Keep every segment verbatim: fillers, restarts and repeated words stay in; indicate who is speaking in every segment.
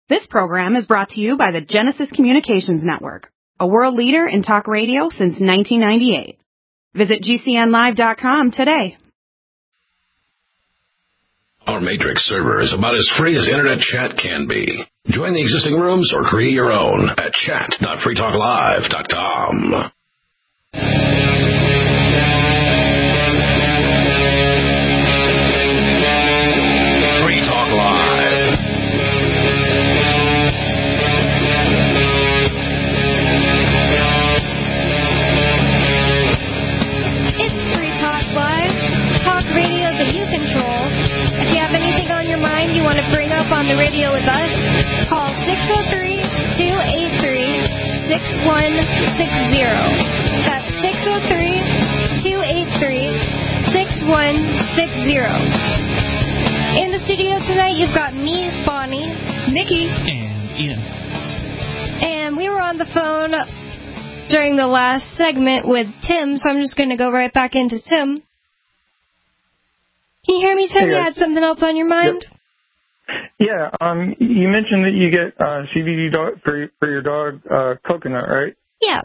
Speaker 1: This program is brought to you by the Genesis Communications Network, a world leader in talk radio since nineteen ninety-eight. Visit G C N live dot com today.
Speaker 2: Our Matrix server is about as free as internet chat can be. Join the existing rooms or create your own at chat dot free talk live dot com. Free Talk Live.
Speaker 3: It's Free Talk Live, talk radio that you control. If you have anything on your mind you want to bring up on the radio with us, call six oh three, two eight three, six one six zero. That's six oh three, two eight three, six one six zero. In the studio tonight, you've got me, Bonnie,
Speaker 1: Nikki,
Speaker 4: and Ian.
Speaker 3: And we were on the phone during the last segment with Tim, so I'm just going to go right back into Tim. Can you hear me, Tim?
Speaker 5: Hey,
Speaker 3: you had something else on your mind?
Speaker 5: Yep. Yeah, um, you mentioned that you get uh, C B D dog for, for your dog, uh, Coconut, right?
Speaker 3: Yeah.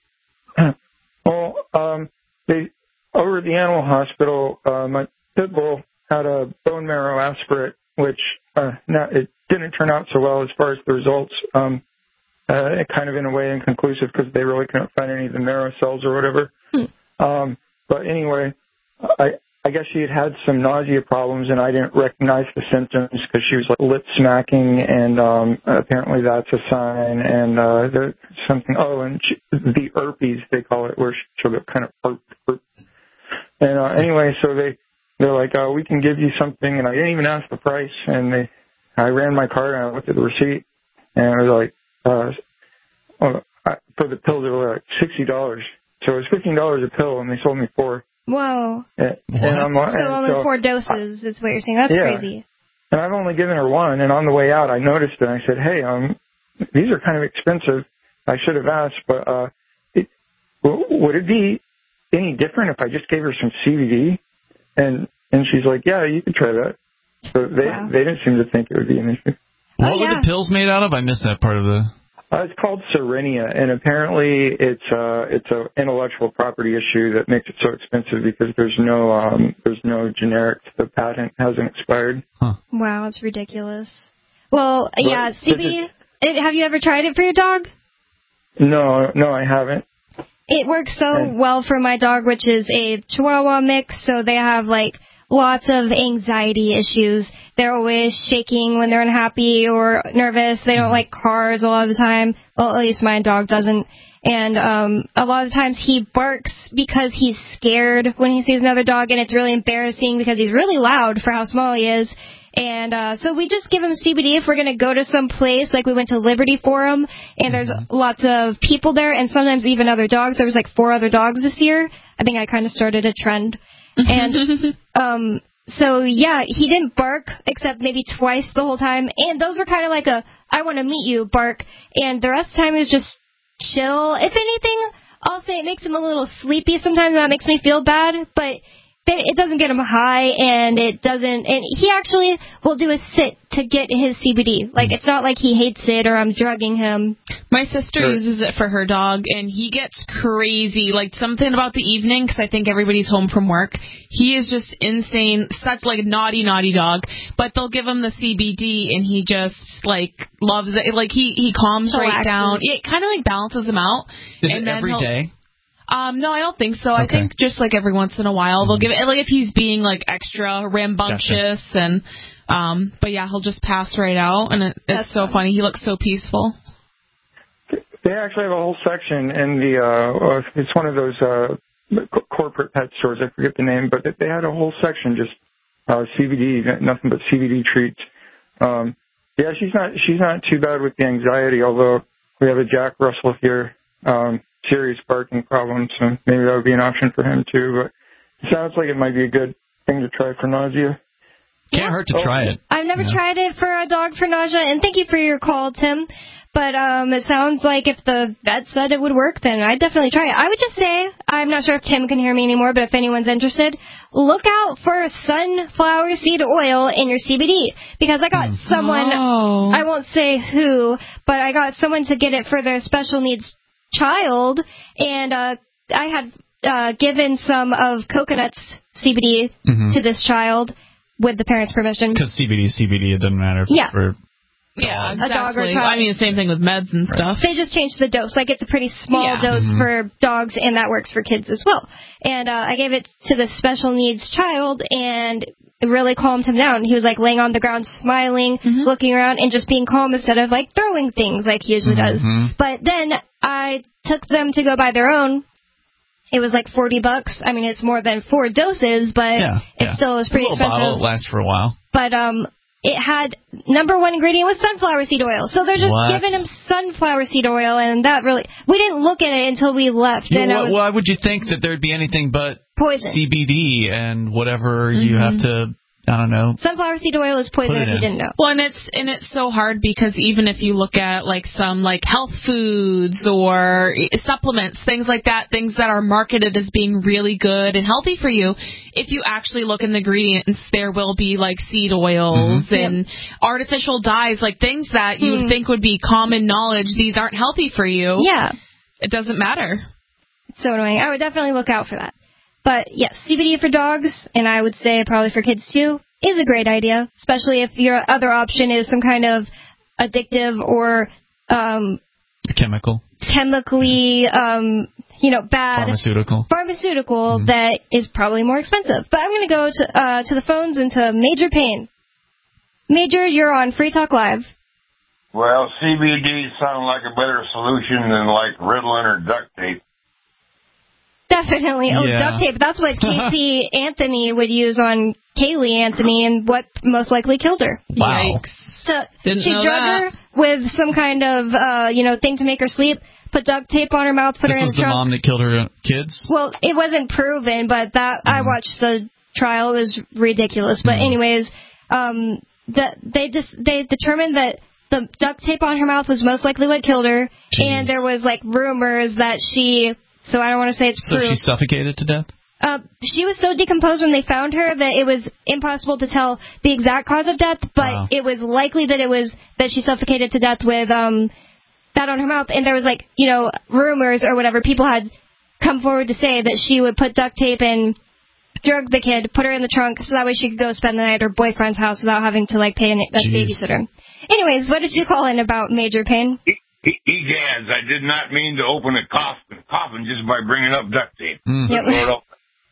Speaker 5: Well, um, they over at the animal hospital, uh, my pit bull had a bone marrow aspirate, which uh, now it didn't turn out so well as far as the results. Um, uh, it kind of in a way inconclusive because they really couldn't find any of the marrow cells or whatever.
Speaker 3: Hmm.
Speaker 5: Um, but anyway, I. I guess she had had some nausea problems, and I didn't recognize the symptoms because she was like lip smacking, and um, apparently that's a sign. And uh, there's something. Oh, and she, the herpes they call it, where she'll get kind of herp, herp. And uh, anyway, so they they're like, oh, we can give you something, and I didn't even ask the price. And they, I ran my card and I looked at the receipt, and it was like, uh, oh, I, for the pills, they were like sixty dollars. So it was fifteen dollars a pill, and they sold me four.
Speaker 3: Whoa.
Speaker 5: And, and I'm,
Speaker 3: so
Speaker 5: and
Speaker 3: only
Speaker 5: so,
Speaker 3: four doses is what you're saying. That's
Speaker 5: yeah.
Speaker 3: crazy.
Speaker 5: And I've only given her one, and on the way out, I noticed it, and I said, hey, um, these are kind of expensive. I should have asked, but uh, it, would it be any different if I just gave her some C B D? And and she's like, yeah, you could try that. So they
Speaker 3: wow.
Speaker 5: they didn't seem to think it would be an issue.
Speaker 4: What
Speaker 3: oh,
Speaker 4: were
Speaker 3: yeah.
Speaker 4: the pills made out of? I missed that part of the...
Speaker 5: Uh, it's called Serenia, and apparently it's uh it's an intellectual property issue that makes it so expensive because there's no um there's no generic. The patent hasn't expired.
Speaker 4: Huh.
Speaker 3: Wow, it's ridiculous. Well,
Speaker 5: but
Speaker 3: yeah, C B D. It, have you ever tried it for your dog?
Speaker 5: No, no, I haven't.
Speaker 3: It works so
Speaker 5: and,
Speaker 3: well for my dog, which is a Chihuahua mix, so they have like lots of anxiety issues. They're always shaking when they're unhappy or nervous. They don't like cars a lot of the time. Well, at least my dog doesn't. And um, a lot of the times he barks because he's scared when he sees another dog, and it's really embarrassing because he's really loud for how small he is. And uh, so we just give him C B D if we're going to go to some place. Like we went to Liberty Forum, and there's lots of people there, and sometimes even other dogs. There was like four other dogs this year. I think I kind of started a trend. And um, so, yeah, he didn't bark except maybe twice the whole time. And those were kind of like a, I want to meet you bark. And the rest of the time he was just chill. If anything, I'll say it makes him a little sleepy sometimes. That makes me feel bad. But it doesn't get him high, and it doesn't, and he actually will do a sit to get his C B D. Like, it's not like he hates it or I'm drugging him.
Speaker 6: My sister sure. uses it for her dog, and he gets crazy. Like, something about the evening, because I think everybody's home from work. He is just insane, such like a naughty, naughty dog. But they'll give him the C B D, and he just, like, loves it. Like, he, he calms
Speaker 3: so
Speaker 6: right
Speaker 3: relaxes.
Speaker 6: down. It kind of, like, balances him out.
Speaker 4: Is
Speaker 6: and
Speaker 4: it
Speaker 6: then
Speaker 4: every day?
Speaker 6: Um, no, I don't think so.
Speaker 4: Okay.
Speaker 6: I think just like every once in a while mm-hmm. they'll give it, like if he's being like extra rambunctious gotcha. and, um, but yeah, he'll just pass right out, and it, it's so funny. He looks so peaceful.
Speaker 5: They actually have a whole section in the, uh, it's one of those, uh, corporate pet stores. I forget the name, but they had a whole section just, uh, C B D, nothing but C B D treats. Um, yeah, she's not, she's not too bad with the anxiety, although we have a Jack Russell here, um, serious barking problems, so maybe that would be an option for him too. But it sounds like it might be a good thing to try for nausea.
Speaker 4: Can't hurt to try it.
Speaker 3: I've never yeah. tried it for a dog for nausea, and thank you for your call, Tim. But um, it sounds like if the vet said it would work, then I'd definitely try it. I would just say, I'm not sure if Tim can hear me anymore, but if anyone's interested, look out for sunflower seed oil in your C B D. Because I got someone,
Speaker 6: Oh.
Speaker 3: I won't say who, but I got someone to get it for their special needs child, and uh, I had uh, given some of Coconut's C B D
Speaker 4: Mm-hmm.
Speaker 3: to this child with the parents' permission.
Speaker 4: Because C B D is C B D, it doesn't matter if
Speaker 3: Yeah.
Speaker 4: it's for...
Speaker 6: Yeah,
Speaker 3: A dog or
Speaker 6: exactly.
Speaker 3: child.
Speaker 6: I mean, the same thing with meds and stuff.
Speaker 3: They just changed the dose. Like, it's a pretty small
Speaker 6: Yeah.
Speaker 3: dose
Speaker 4: Mhm.
Speaker 3: for dogs, and that works for kids as well. And uh, I gave it to the special needs child, and it really calmed him down. He was, like, laying on the ground, smiling,
Speaker 6: Mhm.
Speaker 3: looking around, and just being calm instead of, like, throwing things like he usually does.
Speaker 4: Mhm.
Speaker 3: But then I took them to go buy their own. It was, like, forty bucks. I mean, it's more than four doses, but
Speaker 4: Yeah,
Speaker 3: it
Speaker 4: yeah.
Speaker 3: still is pretty
Speaker 4: a little
Speaker 3: expensive.
Speaker 4: bottle, it lasts for a while.
Speaker 3: But um, it had number one ingredient was sunflower seed oil. So they're just
Speaker 4: What?
Speaker 3: giving him sunflower seed oil, and that really we didn't look at it until we left.
Speaker 4: You,
Speaker 3: and I
Speaker 4: why,
Speaker 3: was
Speaker 4: why would you think that there'd be anything but
Speaker 3: poison.
Speaker 4: C B D and whatever you
Speaker 6: Mhm.
Speaker 4: have to, I don't know.
Speaker 3: Sunflower seed oil is poison
Speaker 4: Put it
Speaker 3: if you
Speaker 4: in.
Speaker 3: didn't know.
Speaker 6: Well, and it's and it's so hard because even if you look at like some like health foods or supplements, things like that, things that are marketed as being really good and healthy for you, if you actually look in the ingredients, there will be like seed oils
Speaker 4: Mhm.
Speaker 6: and artificial dyes, like things that you
Speaker 3: Hmm.
Speaker 6: would think would be common knowledge. These aren't healthy for you.
Speaker 3: Yeah,
Speaker 6: It doesn't matter.
Speaker 3: it's so annoying. I would definitely look out for that. But yes, C B D for dogs, and I would say probably for kids too, is a great idea, especially if your other option is some kind of addictive or um,
Speaker 4: Chemical,
Speaker 3: chemically, um, you know, bad
Speaker 4: pharmaceutical.
Speaker 3: pharmaceutical
Speaker 4: Mhm.
Speaker 3: that is probably more expensive. But I'm going to go to uh, to the phones and to Major Payne. Major, you're on Free Talk Live.
Speaker 7: Well, C B D sound like a better solution than like Ritalin or duct tape.
Speaker 3: Definitely. Oh,
Speaker 4: Yeah.
Speaker 3: duct tape. That's what Casey Anthony would use on Kaylee Anthony, and what most likely killed her.
Speaker 4: Wow.
Speaker 6: Yikes.
Speaker 3: So
Speaker 6: Didn't
Speaker 3: she
Speaker 6: know
Speaker 3: drug
Speaker 6: that.
Speaker 3: her with some kind of, uh, you know, thing to make her sleep, put duct tape on her mouth, put
Speaker 4: This
Speaker 3: her in
Speaker 4: was
Speaker 3: the
Speaker 4: the
Speaker 3: trunk.
Speaker 4: mom that killed her kids?
Speaker 3: Well, it wasn't proven, but that I
Speaker 4: Mhm.
Speaker 3: watched the trial. It was ridiculous. But
Speaker 4: Mhm.
Speaker 3: anyways, um, the, they just they determined that the duct tape on her mouth was most likely what killed her,
Speaker 4: Jeez.
Speaker 3: and there was like rumors that she. So I don't want to say it's
Speaker 4: So
Speaker 3: proof.
Speaker 4: she suffocated to death?
Speaker 3: Uh, she was so decomposed when they found her that it was impossible to tell the exact cause of death, but
Speaker 4: Wow.
Speaker 3: it was likely that it was that she suffocated to death with um that on her mouth. And there was like, you know, rumors or whatever. People had come forward to say that she would put duct tape and drug the kid, put her in the trunk, so that way she could go spend the night at her boyfriend's house without having to like pay a, a
Speaker 4: Jeez.
Speaker 3: babysitter. Anyways, what did you call in about Major Payne?
Speaker 7: Egads, I did not mean to open a coffin, coffin just by bringing up duct tape.
Speaker 4: Mm.
Speaker 3: Yep.
Speaker 7: Lord help.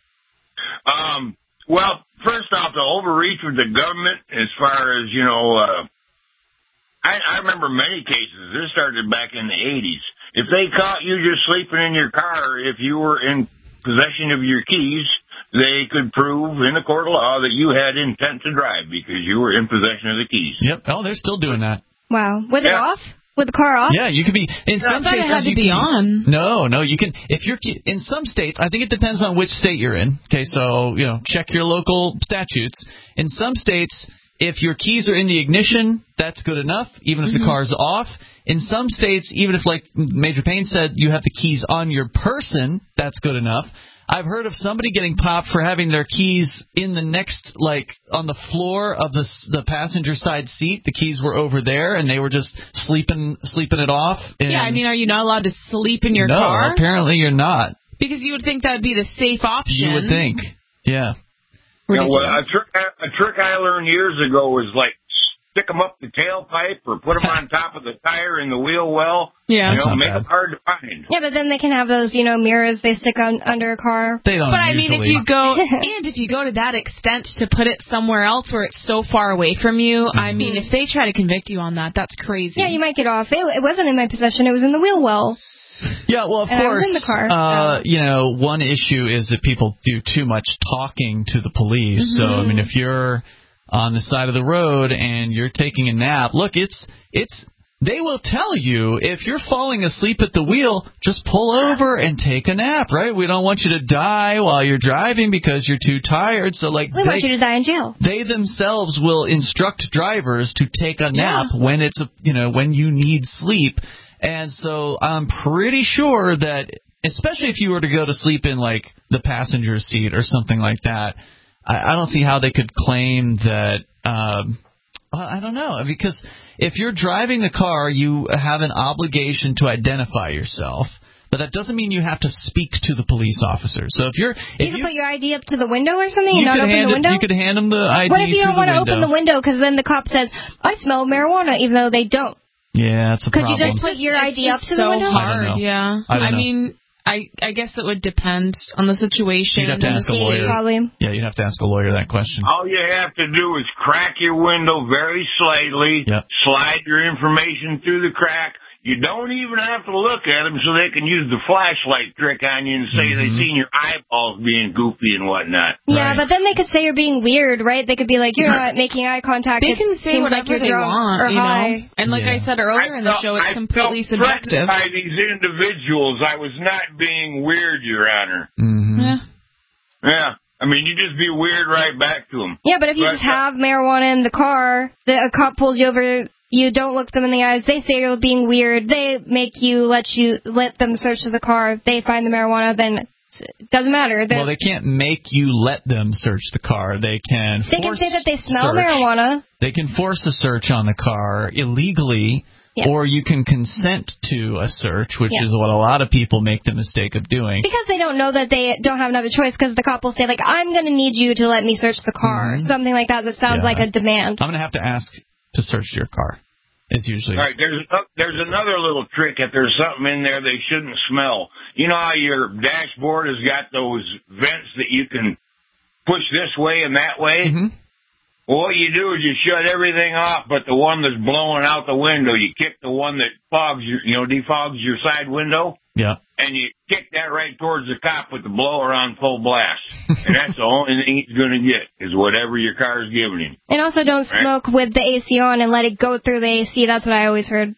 Speaker 7: Um, well, first off, the overreach with the government as far as, you know, uh, I, I remember many cases. This started back in the eighties. If they caught you just sleeping in your car, if you were in possession of your keys, they could prove in the court of law that you had intent to drive because you were in possession of the keys.
Speaker 4: Yep. Oh, they're still doing that.
Speaker 3: Wow. With it
Speaker 7: Yeah.
Speaker 3: off? With the car off?
Speaker 4: Yeah, you could be in
Speaker 6: I
Speaker 4: some
Speaker 6: thought it
Speaker 4: cases.
Speaker 6: had to
Speaker 4: you
Speaker 6: be
Speaker 4: can-
Speaker 6: on.
Speaker 4: No, no, you can if you're in some states. I think it depends on which state you're in. Okay, so you know, check your local statutes. In some states, if your keys are in the ignition, that's good enough, even if
Speaker 6: Mm-hmm.
Speaker 4: the car's off. In some states, even if, like Major Payne said, you have the keys on your person, that's good enough. I've heard of somebody getting popped for having their keys in the next, like, on the floor of the the passenger side seat. The keys were over there, and they were just sleeping sleeping it off. And
Speaker 6: Yeah, I mean, are you not allowed to sleep in your
Speaker 4: no,
Speaker 6: car?
Speaker 4: apparently you're not.
Speaker 6: Because you would think that would be the safe option.
Speaker 4: You would think. Yeah.
Speaker 7: You know, well, a
Speaker 6: Ridiculous.
Speaker 7: trick I- a trick I learned years ago was like stick them up the tailpipe or put them on top of the tire in the wheel well.
Speaker 6: Yeah.
Speaker 7: You
Speaker 4: That's
Speaker 7: know,
Speaker 4: not
Speaker 7: make
Speaker 4: bad.
Speaker 7: them hard to find.
Speaker 3: Yeah, but then they can have those, you know, mirrors they stick on under a car.
Speaker 4: They don't
Speaker 6: But I mean,
Speaker 4: usually.
Speaker 6: if you go and if you go to that extent to put it somewhere else where it's so far away from you, I mean, if they try to convict you on that, that's crazy.
Speaker 3: Yeah, you might get off. It, it wasn't in my possession. It was in the wheel well.
Speaker 4: Yeah, well, of
Speaker 3: And I was
Speaker 4: course,
Speaker 3: in the car,
Speaker 4: uh,
Speaker 3: so.
Speaker 4: you know, one issue is that people do too much talking to the police. So, I mean, if you're on the side of the road and you're taking a nap, look, it's it's they will tell you if you're falling asleep at the wheel, just pull over and take a nap, right? We don't want you to die while you're driving because you're too tired. So, like,
Speaker 3: we
Speaker 4: they,
Speaker 3: want you to die in jail.
Speaker 4: They themselves will instruct drivers to take a nap
Speaker 6: Yeah.
Speaker 4: when it's a, you know, when you need sleep. And so I'm pretty sure that, especially if you were to go to sleep in like the passenger seat or something like that, I, I don't see how they could claim that. Um, well, I don't know, because if you're driving the car, you have an obligation to identify yourself. But that doesn't mean you have to speak to the police officer. So if you're, if
Speaker 3: You can
Speaker 4: you,
Speaker 3: put your I D up to the window or something
Speaker 4: you
Speaker 3: and not
Speaker 4: could
Speaker 3: open
Speaker 4: hand
Speaker 3: the
Speaker 4: it-
Speaker 3: window?
Speaker 4: you could hand them the I D
Speaker 3: What if you
Speaker 4: through
Speaker 3: don't want
Speaker 4: the
Speaker 3: to open
Speaker 4: window?
Speaker 3: the window because then the cop says, I smell marijuana, even though they don't?
Speaker 4: Yeah, that's a
Speaker 3: Could
Speaker 4: problem.
Speaker 3: you just put your
Speaker 6: It's
Speaker 3: I D up
Speaker 6: just
Speaker 3: to
Speaker 6: so
Speaker 3: the window?
Speaker 4: I don't know.
Speaker 6: hard, yeah.
Speaker 4: I don't know.
Speaker 6: mean, I I guess it would depend on the situation.
Speaker 4: You'd have to
Speaker 6: and
Speaker 4: ask a
Speaker 6: the
Speaker 4: lawyer.
Speaker 6: state.
Speaker 3: Probably.
Speaker 4: Yeah, you'd have to ask a lawyer that question.
Speaker 7: All you have to do is crack your window very slightly,
Speaker 4: Yep.
Speaker 7: slide your information through the crack. You don't even have to look at them so they can use the flashlight trick on you and say
Speaker 4: Mhm.
Speaker 7: they've seen your eyeballs being goofy and whatnot.
Speaker 3: Yeah,
Speaker 4: Right.
Speaker 3: but then they could say you're being weird, right? They could be like, you're not making eye contact.
Speaker 6: They
Speaker 3: It
Speaker 6: can say
Speaker 3: seems
Speaker 6: whatever
Speaker 3: like you're
Speaker 6: they
Speaker 3: drunk
Speaker 6: want,
Speaker 3: or
Speaker 6: you know.
Speaker 3: high.
Speaker 6: And like
Speaker 4: Yeah.
Speaker 6: I said earlier in the
Speaker 7: felt-
Speaker 6: show, it's
Speaker 7: I
Speaker 6: completely
Speaker 7: felt threatened
Speaker 6: subjective.
Speaker 7: by these individuals. I was not being weird, Your Honor.
Speaker 4: Mm-hmm.
Speaker 6: Yeah.
Speaker 7: Yeah. I mean, you just be weird right back to them.
Speaker 3: Yeah, but if you
Speaker 7: But,
Speaker 3: just have marijuana in the car, the, a cop pulls you over, you don't look them in the eyes, they say you're being weird, they make you let you let them search the car, they find the marijuana, then it doesn't matter. They're,
Speaker 4: Well, they can't make you let them search the car. They can
Speaker 3: they can
Speaker 4: force
Speaker 3: say that they smell
Speaker 4: search.
Speaker 3: marijuana.
Speaker 4: They can force a search on the car illegally,
Speaker 3: Yeah.
Speaker 4: or you can consent to a search, which
Speaker 3: Yeah.
Speaker 4: is what a lot of people make the mistake of doing.
Speaker 3: Because they don't know that they don't have another choice, because the cop will say, like, I'm going to need you to let me search the car.
Speaker 4: Mhm.
Speaker 3: Something like that that sounds
Speaker 4: Yeah.
Speaker 3: like a demand.
Speaker 4: I'm going to have to ask to search your car. It's usually
Speaker 7: All right, there's a, there's another little trick. If there's something in there they shouldn't smell, you know how your dashboard has got those vents that you can push this way and that way?
Speaker 4: hmm
Speaker 7: Well, what you do is you shut everything off, but the one that's blowing out the window, you kick the one that fogs your, you know, defogs your side window,
Speaker 4: Yeah.
Speaker 7: and you kick that right towards the cop with the blower on full blast. And that's the only thing he's going to get is whatever your car's giving him.
Speaker 3: And also don't smoke with the A C on and let it go through the A C. That's what I always heard.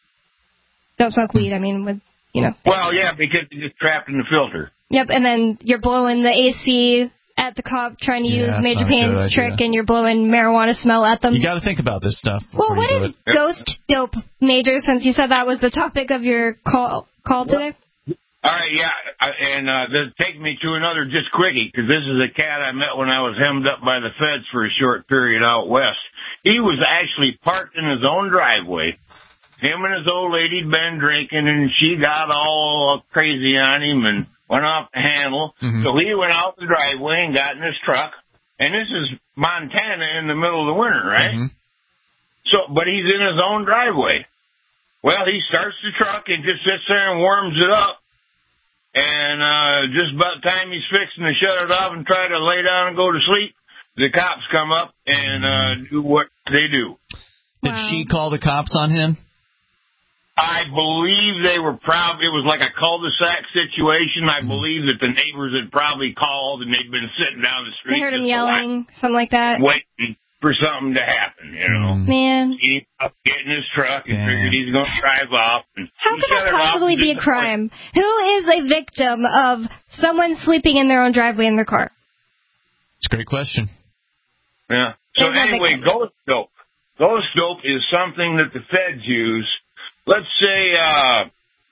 Speaker 3: Don't smoke weed, I mean, with, you know.
Speaker 7: Well, yeah, because it's just trapped in the filter.
Speaker 3: Yep, and then you're blowing the A C at the cop trying to
Speaker 4: Yeah,
Speaker 3: use
Speaker 4: that's
Speaker 3: Major
Speaker 4: not a good
Speaker 3: Payne's
Speaker 4: idea.
Speaker 3: trick, and you're blowing marijuana smell at them.
Speaker 4: You got to think about this stuff.
Speaker 3: Well,
Speaker 4: before
Speaker 3: what
Speaker 4: you do
Speaker 3: is
Speaker 4: it.
Speaker 3: ghost dope, Major, since you said that was the topic of your call call today?
Speaker 7: All right, yeah, I- and uh, this take me to another just quickie, because this is a cat I met when I was hemmed up by the feds for a short period out west. He was actually parked in his own driveway. Him and his old lady'd been drinking, and she got all crazy on him and went off the handle.
Speaker 4: Mhm.
Speaker 7: So he went out the driveway and got in his truck. And this is Montana in the middle of the winter, right?
Speaker 4: Mhm.
Speaker 7: So, but he's in his own driveway. Well, he starts the truck and just sits there and warms it up. And uh just about the time he's fixing to shut it off and try to lay down and go to sleep, the cops come up and uh do what they do.
Speaker 4: Did
Speaker 3: Wow.
Speaker 4: she call the cops on him?
Speaker 7: I believe they were probably, it was like a cul-de-sac situation. I
Speaker 4: Mm-hmm.
Speaker 7: believe that the neighbors had probably called and they'd been sitting down the street.
Speaker 3: I heard him
Speaker 7: just
Speaker 3: yelling, something like that.
Speaker 7: waiting for something to happen, you know.
Speaker 4: Mm.
Speaker 3: Man,
Speaker 7: He up getting his truck and
Speaker 4: Damn.
Speaker 7: figured he's going to drive off. And
Speaker 3: how
Speaker 7: he
Speaker 3: could
Speaker 7: shut
Speaker 3: that
Speaker 7: it off
Speaker 3: possibly
Speaker 7: and
Speaker 3: be a
Speaker 7: just-
Speaker 3: crime? Who is a victim of someone sleeping in their own driveway in their car?
Speaker 4: It's a great question.
Speaker 7: Yeah. So
Speaker 3: There's no
Speaker 7: anyway,
Speaker 3: victim.
Speaker 7: ghost dope. Ghost dope is something that the feds use. Let's say uh,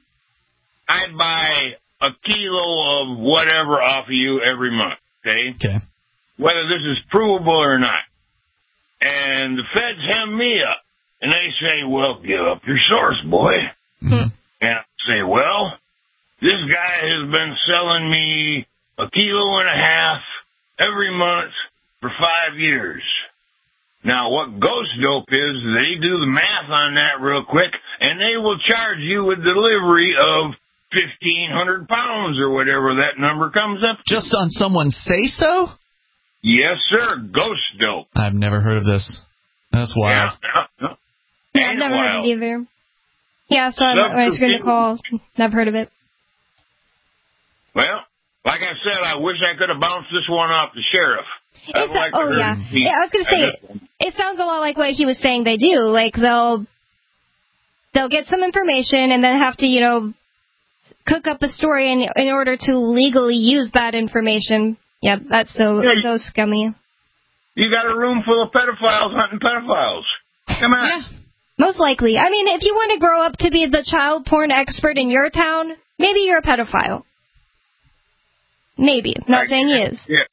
Speaker 7: I buy a kilo of whatever off of you every month, okay?
Speaker 4: Okay.
Speaker 7: Whether this is provable or not. And the feds hem me up. And they say, well, give up your source, boy.
Speaker 4: Mhm.
Speaker 7: And I say, well, this guy has been selling me a kilo and a half every month for five years. Now, what ghost dope is, they do the math on that real quick, and they will charge you with delivery of fifteen hundred pounds or whatever that number comes up to.
Speaker 4: Just on someone's say-so?
Speaker 7: Yes, sir, ghost dope.
Speaker 4: I've never heard of this. That's wild.
Speaker 7: Yeah.
Speaker 3: Yeah, I've
Speaker 7: Ain't
Speaker 3: never
Speaker 7: it
Speaker 3: heard
Speaker 7: wild?
Speaker 3: of it either. Yeah, so I'm, when I screened the call, never heard of it.
Speaker 7: Well, like I said, I wish I could have bounced this one off the sheriff. I'd
Speaker 3: It's
Speaker 7: like
Speaker 3: a,
Speaker 7: to
Speaker 3: oh,
Speaker 7: hear
Speaker 3: yeah.
Speaker 7: him speak
Speaker 3: Yeah, I was going to
Speaker 7: on
Speaker 3: say,
Speaker 7: this one.
Speaker 3: it sounds a lot like what he was saying they do. Like, they'll they'll get some information and then have to, you know, cook up a story in, in order to legally use that information. Yeah, that's so
Speaker 7: Yeah,
Speaker 3: so scummy.
Speaker 7: You got a room full of pedophiles hunting pedophiles. Come on.
Speaker 6: Yeah.
Speaker 3: Most likely. I mean, if you want to grow up to be the child porn expert in your town, maybe you're a pedophile. Maybe. Not
Speaker 7: Right.
Speaker 3: saying he is.
Speaker 7: Yeah.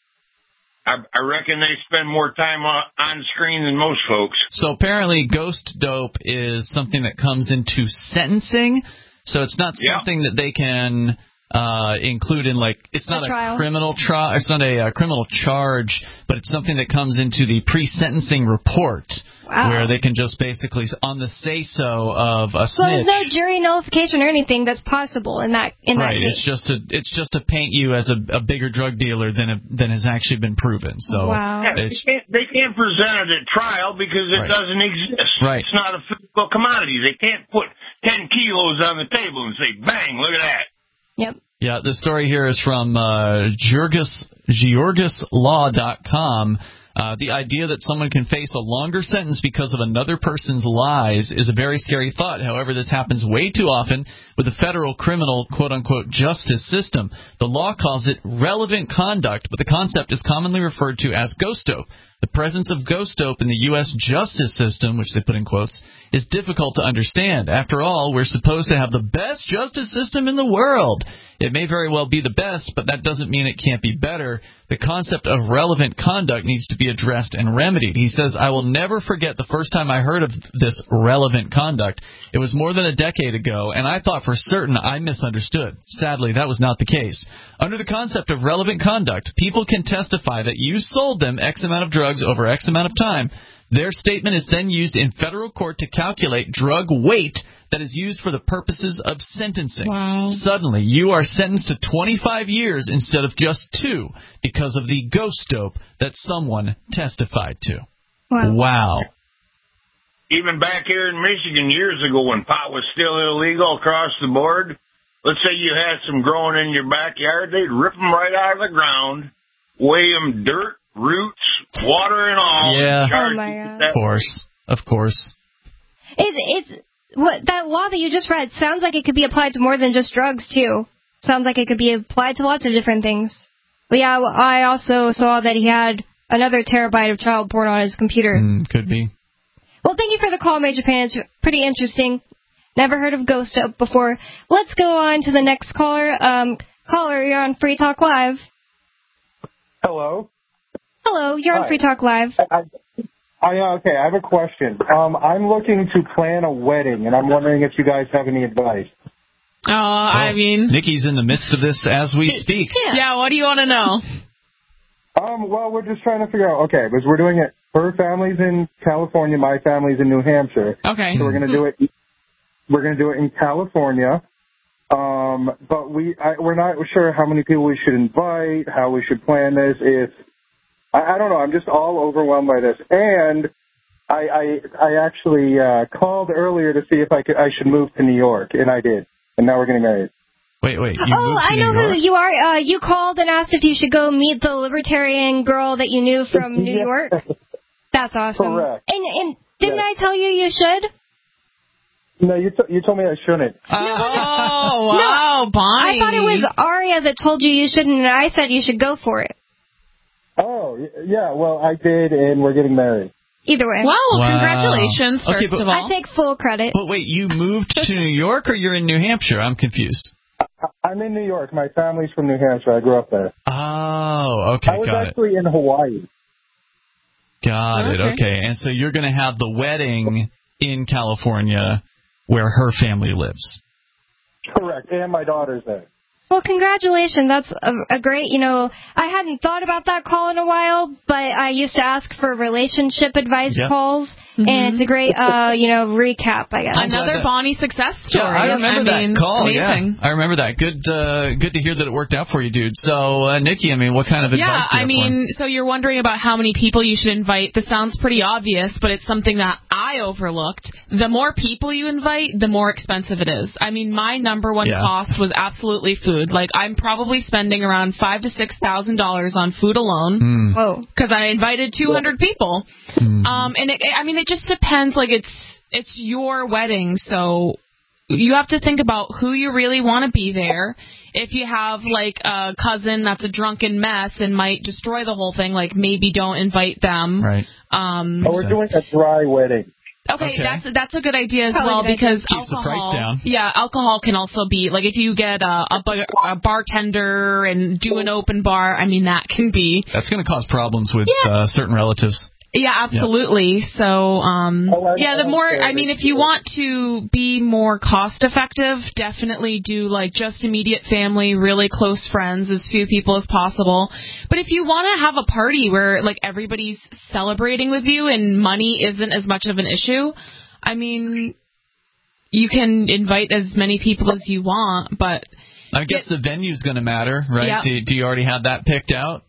Speaker 7: I, I reckon they spend more time on, on screen than most folks.
Speaker 4: So apparently ghost dope is something that comes into sentencing. So it's not
Speaker 7: Yeah.
Speaker 4: something that they can uh, include in, like, it's not
Speaker 3: A
Speaker 4: a,
Speaker 3: trial.
Speaker 4: criminal trial. It's not a, uh criminal charge, but it's something that comes into the pre-sentencing report,
Speaker 3: Wow.
Speaker 4: where they can just basically, on the say-so of a
Speaker 3: So
Speaker 4: snitch.
Speaker 3: there's no jury nullification or anything that's possible in that in
Speaker 4: Right,
Speaker 3: that case.
Speaker 4: it's just to it's just to paint you as a, a bigger drug dealer than a, than has actually been proven. So
Speaker 3: Wow.
Speaker 7: Yeah, they,
Speaker 4: it's,
Speaker 7: can't, they can't present it at trial because it
Speaker 4: Right.
Speaker 7: doesn't exist.
Speaker 4: Right.
Speaker 7: It's not a physical commodity. They can't put ten kilos on the table and say, bang, look at that.
Speaker 3: Yep.
Speaker 4: yeah, the story here is from uh, Georgis Georgis Law dot com. Uh, the idea that someone can face a longer sentence because of another person's lies is a very scary thought. However, this happens way too often with the federal criminal quote-unquote justice system. The law calls it relevant conduct, but the concept is commonly referred to as ghost dope. The presence of ghost dope in the U S justice system, which they put in quotes, is difficult to understand. After all, we're supposed to have the best justice system in the world. It may very well be the best, but that doesn't mean it can't be better. The concept of relevant conduct needs to be addressed and remedied. He says, I will never forget the first time I heard of this relevant conduct. It was more than a decade ago, and I thought for certain I misunderstood. Sadly, that was not the case. Under the concept of relevant conduct, people can testify that you sold them X amount of drugs over X amount of time. Their statement is then used in federal court to calculate drug weight that is used for the purposes of sentencing.
Speaker 6: Wow.
Speaker 4: Suddenly, you are sentenced to twenty-five years instead of just two because of the ghost dope that someone testified to.
Speaker 3: Wow.
Speaker 4: Wow.
Speaker 7: Even back here in Michigan years ago when pot was still illegal across the board, let's say you had some growing in your backyard, they'd rip them right out of the ground, weigh them dirt, roots, water and all.
Speaker 4: Yeah.
Speaker 7: charge
Speaker 3: Oh, my
Speaker 7: you
Speaker 3: God.
Speaker 7: that-
Speaker 4: Of course. Of course.
Speaker 3: It's it's what that law that you just read sounds like it could be applied to more than just drugs too. Sounds like it could be applied to lots of different things. But yeah, I also saw that he had another terabyte of child porn on his computer.
Speaker 4: Mm, could be.
Speaker 3: Well, thank you for the call, Major Pan. It's pretty interesting. Never heard of Ghost Dope before. Let's go on to the next caller. Um, caller, you're on Free Talk Live.
Speaker 8: Hello.
Speaker 3: Hello, you're on
Speaker 8: Hi.
Speaker 3: Free Talk Live.
Speaker 8: I, I, uh, okay, I have a question. Um, I'm looking to plan a wedding, and I'm wondering if you guys have any advice.
Speaker 6: Oh, I mean,
Speaker 4: Nikki's in the midst of this as we speak.
Speaker 6: yeah, what do you want to know?
Speaker 8: Um, well, we're just trying to figure out, okay, because we're doing it, her family's in California, my family's in New Hampshire.
Speaker 6: Okay.
Speaker 8: So we're going to do it, we're going to do it in California. Um, but we, I, we're not sure how many people we should invite, how we should plan this, if, I, I don't know, I'm just all overwhelmed by this. And I, I, I actually, uh, called earlier to see if I could, I should move to New York, and I did. And now we're getting married.
Speaker 4: Wait, wait. You
Speaker 3: Oh,
Speaker 4: moved to
Speaker 3: I
Speaker 4: New
Speaker 3: know
Speaker 4: York?
Speaker 3: who you are. Uh, you called and asked if you should go meet the libertarian girl that you knew from New
Speaker 8: Yeah.
Speaker 3: York. That's awesome.
Speaker 8: Correct.
Speaker 3: And and didn't
Speaker 8: Yes.
Speaker 3: I tell you you should?
Speaker 8: No, you, t- you told me I shouldn't.
Speaker 6: Oh, wow,
Speaker 3: I
Speaker 6: Bonnie.
Speaker 3: thought it was Aria that told you you shouldn't, and I said you should go for it.
Speaker 8: Oh, y- yeah, well, I did, and we're getting married.
Speaker 3: Either way.
Speaker 6: Well,
Speaker 4: Wow.
Speaker 6: congratulations,
Speaker 4: Okay,
Speaker 6: first
Speaker 4: but-
Speaker 6: of all.
Speaker 3: I take full credit.
Speaker 4: But wait, you moved to New York or you're in New Hampshire? I'm confused.
Speaker 8: I- I'm in New York. My family's from New Hampshire. I grew up there.
Speaker 4: Oh, okay,
Speaker 8: I was
Speaker 4: got it.
Speaker 8: actually in Hawaii.
Speaker 4: Got it,
Speaker 6: Okay.
Speaker 4: okay. And so you're going to have the wedding in California where her family lives.
Speaker 8: Correct, and my daughter's there.
Speaker 3: Well, congratulations. That's a, a great, you know, I hadn't thought about that call in a while, but I used to ask for relationship advice
Speaker 4: Yep.
Speaker 3: calls, and it's a great, uh, you know, recap, I guess.
Speaker 4: I'm glad
Speaker 6: Another
Speaker 4: that-
Speaker 6: Bonnie success story.
Speaker 4: Yeah, I remember
Speaker 6: mean,
Speaker 4: that call.
Speaker 6: Amazing.
Speaker 4: Yeah, I remember that. Good, uh, good to hear that it worked out for you, dude. So, uh, Nikki, I mean, what kind of
Speaker 6: Yeah,
Speaker 4: advice do you
Speaker 6: I
Speaker 4: have for him?
Speaker 6: mean, so you're wondering about how many people you should invite. This sounds pretty obvious, but it's something that I overlooked. The more people you invite, the more expensive it is. I mean, my number one
Speaker 4: Yeah.
Speaker 6: cost was absolutely food. Like, I'm probably spending around five to six thousand dollars on food alone.
Speaker 4: Hmm.
Speaker 3: Whoa.
Speaker 6: Because I invited two hundred people.
Speaker 4: Hmm.
Speaker 6: Um, and it, I mean, it just depends. Like, it's it's your wedding, so you have to think about who you really want to be there. If you have, like, a cousin that's a drunken mess and might destroy the whole thing, like, maybe don't invite them.
Speaker 4: Right.
Speaker 6: Um,
Speaker 8: oh, we're doing a dry wedding.
Speaker 6: Okay,
Speaker 4: Okay.
Speaker 6: that's that's a good idea as
Speaker 3: Probably
Speaker 6: well
Speaker 3: good idea.
Speaker 6: because
Speaker 4: Keeps the
Speaker 6: alcohol.
Speaker 4: price down.
Speaker 6: Yeah, alcohol can also be like if you get a, a, bar- a bartender and do an open bar. I mean, that can be.
Speaker 4: That's going to cause problems with
Speaker 6: Yeah.
Speaker 4: uh, certain relatives.
Speaker 6: Yeah, absolutely. So, um,
Speaker 8: Oh, I-
Speaker 6: yeah, the
Speaker 8: I
Speaker 6: more,
Speaker 8: understand.
Speaker 6: I mean, if you want to be more cost effective, definitely do like just immediate family, really close friends, as few people as possible. But if you want to have a party where like everybody's celebrating with you and money isn't as much of an issue, I mean, you can invite as many people as you want, but
Speaker 4: I guess the venue's going to matter, right?
Speaker 6: Yeah.
Speaker 4: Do, do you already have that picked out?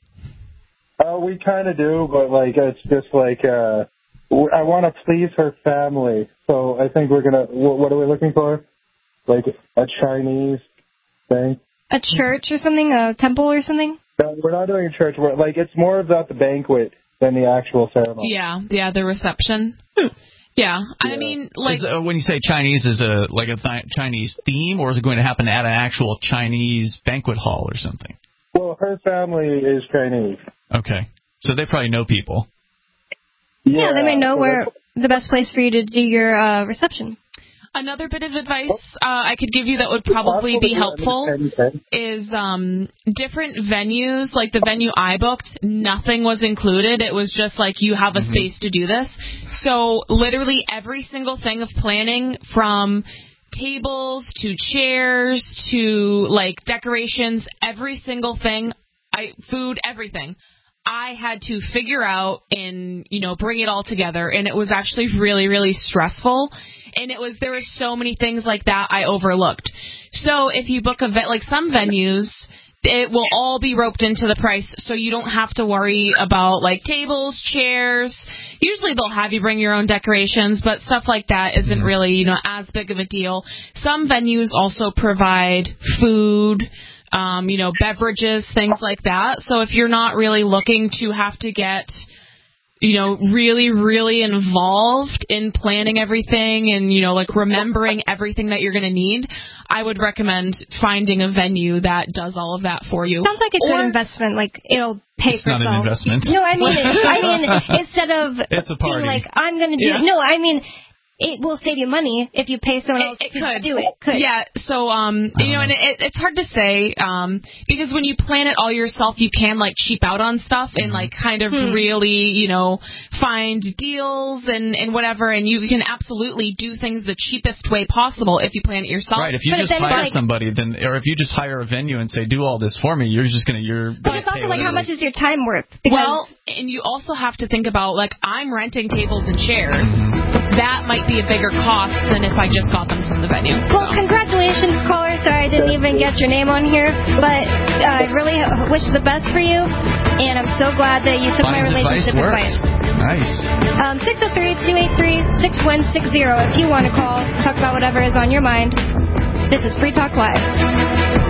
Speaker 8: Uh, we kind of do, but like it's just like uh, w- I want to please her family, so I think we're gonna. W- what are we looking for? Like a Chinese thing?
Speaker 3: A church or something, a temple or something?
Speaker 8: No, we're not doing a church. We're, like it's more about the banquet than the actual ceremony.
Speaker 6: yeah, yeah, the reception. Hmm. Yeah, I
Speaker 8: Yeah.
Speaker 6: mean, like.
Speaker 4: Is, uh, when you say Chinese, is a like a th- Chinese theme, or is it going to happen at an actual Chinese banquet hall or something?
Speaker 8: Well, her family is Chinese.
Speaker 4: Okay, so they probably know people.
Speaker 3: Yeah, they may know
Speaker 8: so
Speaker 3: where
Speaker 8: that's-
Speaker 3: the best place for you to do your uh, reception.
Speaker 6: Another bit of advice uh, I could give you that would probably be helpful is um, different venues. Like the venue I booked, nothing was included. It was just like you have a
Speaker 4: Mm-hmm.
Speaker 6: space to do this. So literally every single thing of planning, from tables to chairs to like decorations, every single thing, I food, everything, I had to figure out and, you know, bring it all together. And it was actually really, really stressful. And it was, there were so many things like that I overlooked. So if you book a vet, like some venues, it will all be roped into the price. So you don't have to worry about like tables, chairs. Usually they'll have you bring your own decorations, but stuff like that isn't really, you know, as big of a deal. Some venues also provide food, um, you know, beverages, things like that. So if you're not really looking to have to get, you know, really, really involved in planning everything and, you know, like remembering everything that you're going to need, I would recommend finding a venue that does all of that for you.
Speaker 3: Sounds like a good
Speaker 6: Or-
Speaker 3: investment. Like it'll pay
Speaker 4: It's
Speaker 3: for
Speaker 4: not
Speaker 3: itself.
Speaker 4: an investment.
Speaker 3: No, I mean, I mean, instead of
Speaker 4: It's a party.
Speaker 3: being like, I'm going to do.
Speaker 6: Yeah.
Speaker 3: No, I mean, it will save you money if you pay someone else
Speaker 6: It, it
Speaker 3: to
Speaker 6: could.
Speaker 3: do it. Could.
Speaker 6: Yeah, so, um, you know, and it, it's hard to say, um, because when you plan it all yourself, you can, like, cheap out on stuff and, like, kind of
Speaker 3: Hmm.
Speaker 6: really, you know, find deals and, and whatever, and you can absolutely do things the cheapest way possible if you plan it yourself.
Speaker 4: Right. If you
Speaker 3: But
Speaker 4: just
Speaker 3: then it's
Speaker 4: hire
Speaker 3: like-
Speaker 4: somebody, then, or if you just hire a venue and say, do all this for me, you're just gonna, you're.
Speaker 3: But
Speaker 4: gonna
Speaker 3: it's also
Speaker 4: pay
Speaker 3: like, how
Speaker 4: whatever.
Speaker 3: much is your time worth? Because
Speaker 6: Well, and you also have to think about, like, I'm renting tables and chairs. That might be a bigger cost than if I just got them from the venue.
Speaker 3: Well,
Speaker 6: So.
Speaker 3: congratulations, caller. Sorry I didn't even get your name on here, but uh, I really wish the best for you, and I'm so glad that you took my
Speaker 4: Bonnie's
Speaker 3: relationship
Speaker 4: advice
Speaker 3: advice.
Speaker 4: works. Nice.
Speaker 3: Um, six oh three, two eight three, six one six zero if you want to call, talk about whatever is on your mind. This is Free Talk Live.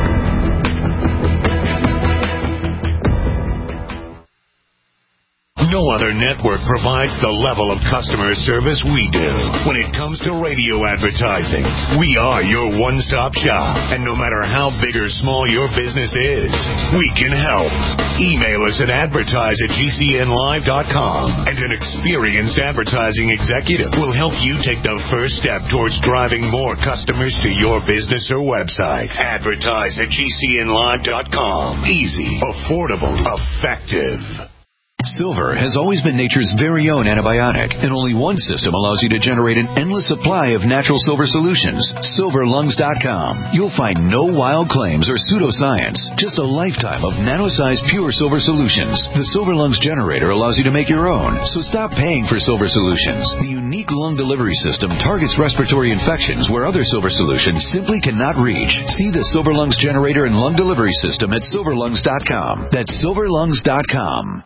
Speaker 9: No other network provides the level of customer service we do. When it comes to radio advertising, we are your one-stop shop. And no matter how big or small your business is, we can help. Email us at advertise at g c n live dot com, and an experienced advertising executive will help you take the first step towards driving more customers to your business or website. Advertise at g c n live dot com. Easy, affordable, effective.
Speaker 2: Silver has always been nature's very own antibiotic, and only one system allows you to generate an endless supply of natural silver solutions. silver lungs dot com. You'll find no wild claims or pseudoscience, just a lifetime of nano-sized pure silver solutions. The Silver Lungs generator allows you to make your own, so stop paying for silver solutions. The unique lung delivery system targets respiratory infections where other silver solutions simply cannot reach. See the Silver Lungs generator and lung delivery system at silver lungs dot com. That's silver lungs dot com.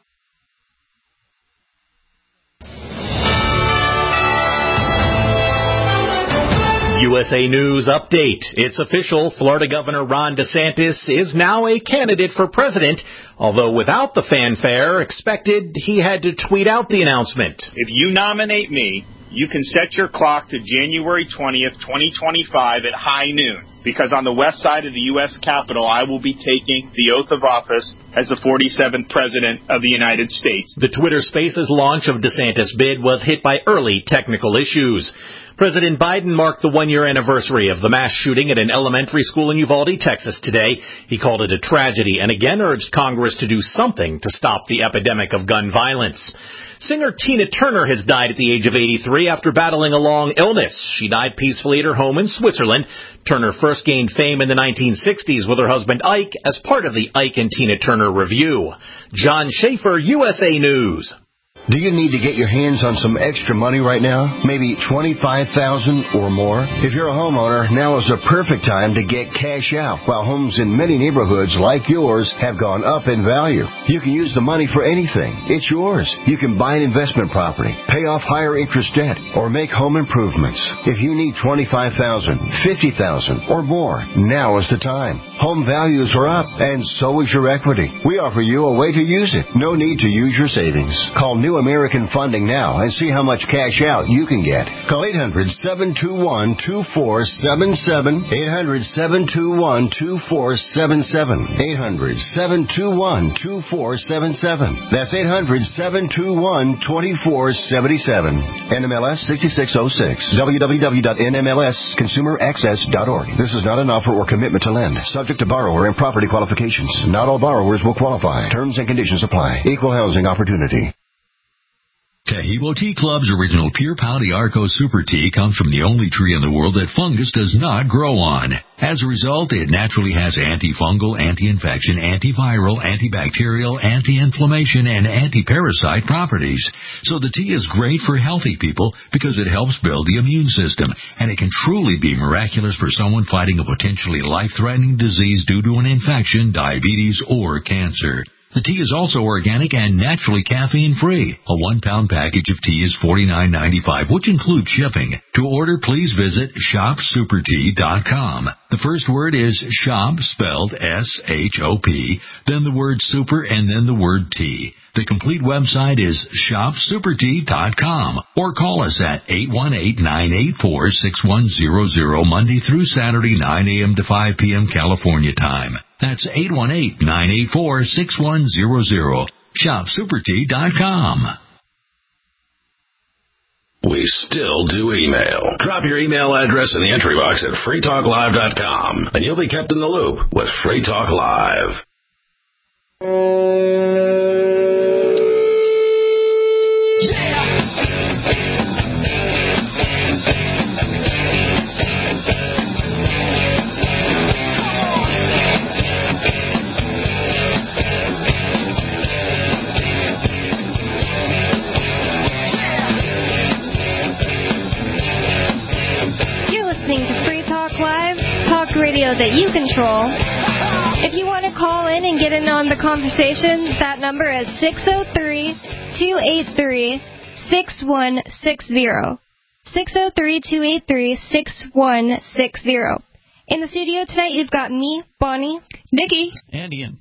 Speaker 10: U S A News Update. It's official. Florida Governor Ron DeSantis is now a candidate for president, although without the fanfare expected, he had to tweet out the announcement.
Speaker 11: If you nominate me, you can set your clock to January twentieth, twenty twenty-five at high noon, because on the west side of the U S Capitol, I will be taking the oath of office as the forty-seventh President of the United States.
Speaker 10: The Twitter Spaces launch of DeSantis' bid was hit by early technical issues. President Biden marked the one-year anniversary of the mass shooting at an elementary school in Uvalde, Texas today. He called it a tragedy and again urged Congress to do something to stop the epidemic of gun violence. Singer Tina Turner has died at the age of eighty-three after battling a long illness. She died peacefully at her home in Switzerland. Turner first gained fame in the nineteen sixties with her husband Ike as part of the Ike and Tina Turner Review. John Schaefer, U S A News.
Speaker 12: Do you need to get your hands on some extra money right now? Maybe twenty-five thousand dollars or more? If you're a homeowner, now is the perfect time to get cash out. While homes in many neighborhoods like yours have gone up in value, you can use the money for anything. It's yours. You can buy an investment property, pay off higher interest debt, or make home improvements. If you need twenty-five thousand dollars, fifty thousand dollars, or more, now is the time. Home values are up, and so is your equity. We offer you a way to use it. No need to use your savings. Call New American Funding now and see how much cash out you can get. Call eight hundred, seven two one, two four seven seven, eight hundred, seven two one, two four seven seven, eight hundred, seven two one, two four seven seven. That's eight hundred, seven two one, two four seven seven. N M L S sixty-six oh six. w w w dot n m l s consumer access dot org. This is not an offer or commitment to lend. Subject to borrower and property qualifications. Not all borrowers will qualify. Terms and conditions apply. Equal housing opportunity.
Speaker 2: Taheebo Tea Club's original Pure Pouty Arco Super Tea comes from the only tree in the world that fungus does not grow on. As a result, it naturally has antifungal, anti-infection, antiviral, antibacterial, anti-inflammation, and anti-parasite properties. So the tea is great for healthy people because it helps build the immune system, and it can truly be miraculous for someone fighting a potentially life-threatening disease due to an infection, diabetes, or cancer. The tea is also organic and naturally caffeine-free. A one-pound package of tea is forty-nine ninety-five, which includes shipping. To order, please visit shop super tea dot com. The first word is shop, spelled S H O P, then the word super, and then the word tea. The complete website is shop super tea dot com, or call us at eight one eight, nine eight four, six one zero zero Monday through Saturday, nine a.m. to five p.m. California time. That's eight one eight, nine eight four, six one zero zero. shop super tea dot com.
Speaker 13: We still do email. Drop your email address in the entry box at free talk live dot com, and you'll be kept in the loop with Free Talk Live.
Speaker 3: Radio that you control. If you want to call in and get in on the conversation, that number is six oh three, two eight three, six one six zero. six oh three, two eight three, six one six zero. In the studio tonight, you've got me, Bonnie,
Speaker 6: Nikki,
Speaker 4: and Ian.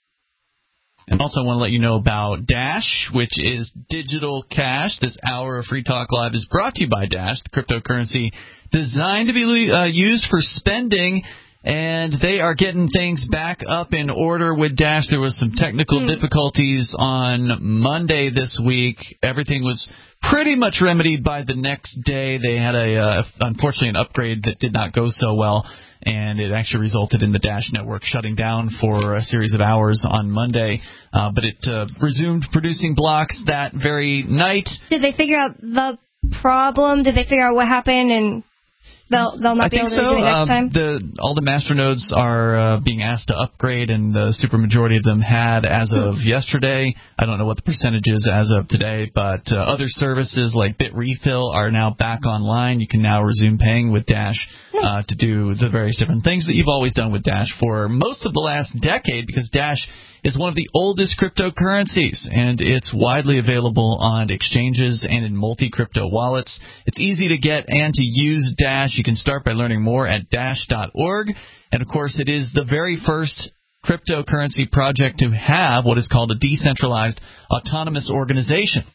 Speaker 4: And also I want to let you know about Dash, which is digital cash. This hour of Free Talk Live is brought to you by Dash, the cryptocurrency designed to be uh, used for spending, and they are getting things back up in order with Dash. There was some technical mm. difficulties on Monday this week. Everything was pretty much remedied by the next day. They had, a uh, unfortunately, an upgrade that did not go so well, and it actually resulted in the Dash network shutting down for a series of hours on Monday. Uh, but it uh, resumed producing blocks that very night.
Speaker 3: Did they figure out the problem? Did they figure out what happened and... They'll, they'll not
Speaker 4: I
Speaker 3: be
Speaker 4: think
Speaker 3: able to
Speaker 4: so.
Speaker 3: do it next
Speaker 4: uh,
Speaker 3: time?
Speaker 4: The, all the masternodes are uh, being asked to upgrade, and the supermajority of them had as of yesterday. I don't know what the percentage is as of today, but uh, other services like BitRefill are now back online. You can now resume paying with Dash uh, to do the various different things that you've always done with Dash for most of the last decade, because Dash is one of the oldest cryptocurrencies, and it's widely available on exchanges and in multi-crypto wallets. It's easy to get and to use Dash. You can start by learning more at dash dot org. And, of course, it is the very first cryptocurrency project to have what is called a decentralized autonomous organization.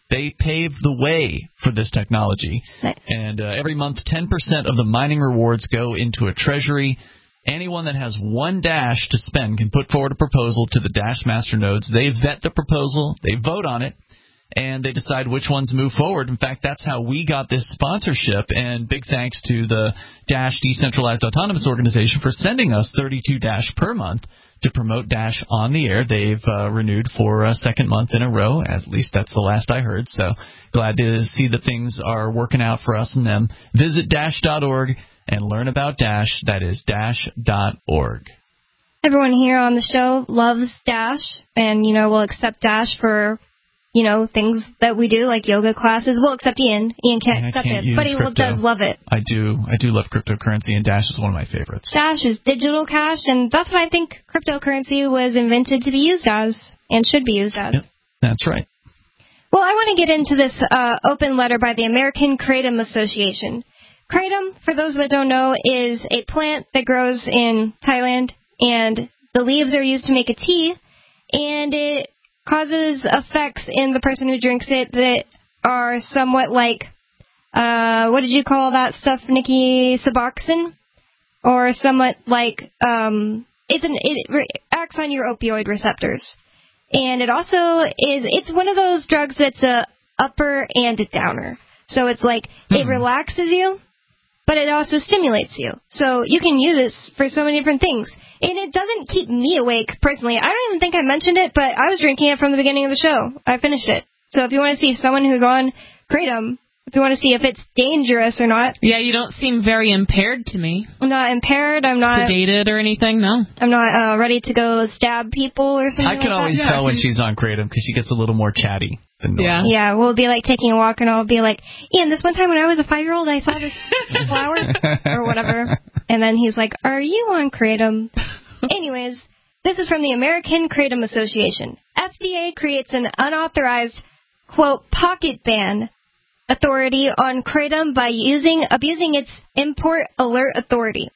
Speaker 4: They paved the way for this technology.
Speaker 3: Nice.
Speaker 4: And uh, every month, ten percent of the mining rewards go into a treasury. Anyone that has one Dash to spend can put forward a proposal to the Dash master nodes. They vet the proposal, they vote on it, and they decide which ones move forward. In fact, that's how we got this sponsorship, and big thanks to the Dash Decentralized Autonomous Organization for sending us thirty-two Dash per month to promote Dash on the air. They've uh, renewed for a second month in a row, at least that's the last I heard, so glad to see that things are working out for us and them. Visit dash dot org and learn about Dash. That is dash dot org.
Speaker 3: Everyone here on the show loves Dash, and, you know, we'll accept Dash for, you know, things that we do, like yoga classes. We'll accept Ian. Ian can't
Speaker 4: I
Speaker 3: accept
Speaker 4: can't
Speaker 3: it,
Speaker 4: use
Speaker 3: but he will,
Speaker 4: crypto.
Speaker 3: does love it.
Speaker 4: I do. I do love cryptocurrency, and Dash is one of my favorites.
Speaker 3: Dash is digital cash, and that's what I think cryptocurrency was invented to be used as, and should be used as.
Speaker 4: Yep, that's right.
Speaker 3: Well, I want to get into this uh, open letter by the American Kratom Association. Kratom, for those that don't know, is a plant that grows in Thailand, and the leaves are used to make a tea, and it causes effects in the person who drinks it that are somewhat like, uh, what did you call that stuff, Nikki? Suboxone? Or somewhat like, um, it's an, it re- acts on your opioid receptors. And it also is, it's one of those drugs that's a upper and a downer. So it's like, hmm. it relaxes you, but it also stimulates you. So you can use it for so many different things. And it doesn't keep me awake, personally. I don't even think I mentioned it, but I was drinking it from the beginning of the show. I finished it. So if you want to see someone who's on Kratom, if you want to see if it's dangerous or not.
Speaker 6: Yeah, you don't seem very impaired to me.
Speaker 3: I'm not impaired. I'm not
Speaker 6: sedated or anything, no.
Speaker 3: I'm not uh, ready to go stab people or something
Speaker 4: I can
Speaker 3: like
Speaker 4: always
Speaker 3: that.
Speaker 4: tell when she's on Kratom because she gets a little more chatty than normal.
Speaker 3: Yeah. Yeah, we'll be like taking a walk and I'll be like, Ian, this one time when I was a five-year-old, I saw this flower or whatever. And then he's like, are you on Kratom? Anyways, this is from the American Kratom Association. F D A creates an unauthorized, quote, pocket ban authority on Kratom by using abusing its import alert authority.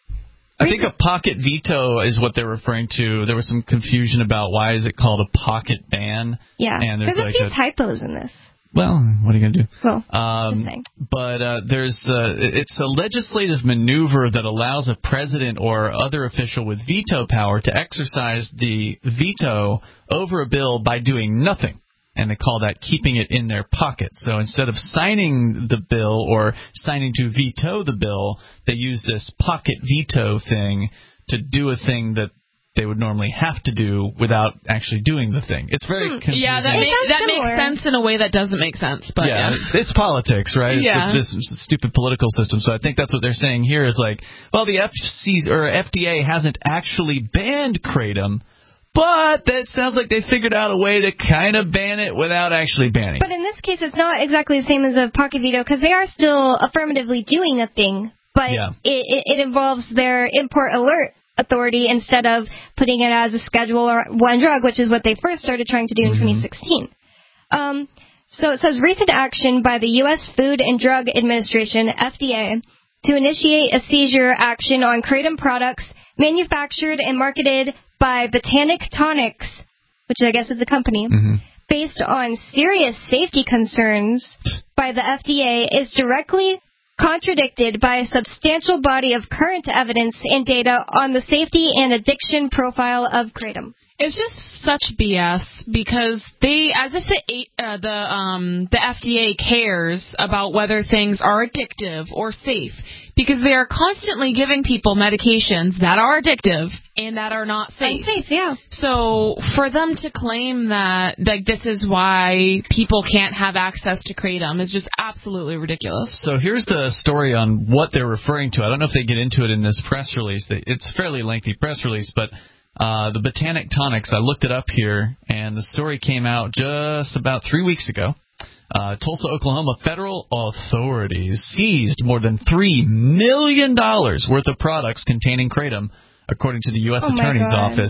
Speaker 4: I think a pocket veto is what they're referring to. There was some confusion about why is it called a pocket ban.
Speaker 3: Yeah,
Speaker 4: and there's,
Speaker 3: there's a
Speaker 4: like
Speaker 3: few
Speaker 4: a,
Speaker 3: typos in this.
Speaker 4: Well, what are you going to do?
Speaker 3: Well,
Speaker 4: um,
Speaker 3: just saying.
Speaker 4: But uh, there's uh, it's a legislative maneuver that allows a president or other official with veto power to exercise the veto over a bill by doing nothing. And they call that keeping it in their pocket. So instead of signing the bill or signing to veto the bill, they use this pocket veto thing to do a thing that they would normally have to do without actually doing the thing. It's very
Speaker 6: hmm.
Speaker 4: confusing.
Speaker 6: Yeah, that, make, that makes sense in a way that doesn't make sense. But
Speaker 4: yeah,
Speaker 6: yeah.
Speaker 4: It's politics, right?
Speaker 6: Yeah.
Speaker 4: It's this, this stupid political system. So I think that's what they're saying here is like, well, the F C C or F D A hasn't actually banned Kratom, but that sounds like they figured out a way to kind of ban it without actually banning it.
Speaker 3: But in this case, it's not exactly the same as a pocket veto because they are still affirmatively doing a thing, but
Speaker 4: yeah.
Speaker 3: it, it, it involves their import alert authority instead of putting it as a Schedule or one drug, which is what they first started trying to do in mm-hmm. twenty sixteen. Um, so it says recent action by the U S Food and Drug Administration, F D A, to initiate a seizure action on Kratom products manufactured and marketed by Botanic Tonics, which I guess is a company,
Speaker 4: mm-hmm.
Speaker 3: based on serious safety concerns by the F D A is directly contradicted by a substantial body of current evidence and data on the safety and addiction profile of Kratom.
Speaker 6: It's just such B S because they, as if the uh, the um the F D A cares about whether things are addictive or safe, because they are constantly giving people medications that are addictive and that are not safe.
Speaker 3: Unsafe, yeah.
Speaker 6: So for them to claim that like this is why people can't have access to Kratom is just absolutely ridiculous.
Speaker 4: So here's the story on what they're referring to. I don't know if they get into it in this press release. It's a fairly lengthy press release, but Uh, the Botanic Tonics, I looked it up here, and the story came out just about three weeks ago. Uh, Tulsa, Oklahoma, federal authorities seized more than three million dollars worth of products containing Kratom, according to the U S
Speaker 3: Oh
Speaker 4: Attorney's
Speaker 3: God.
Speaker 4: Office.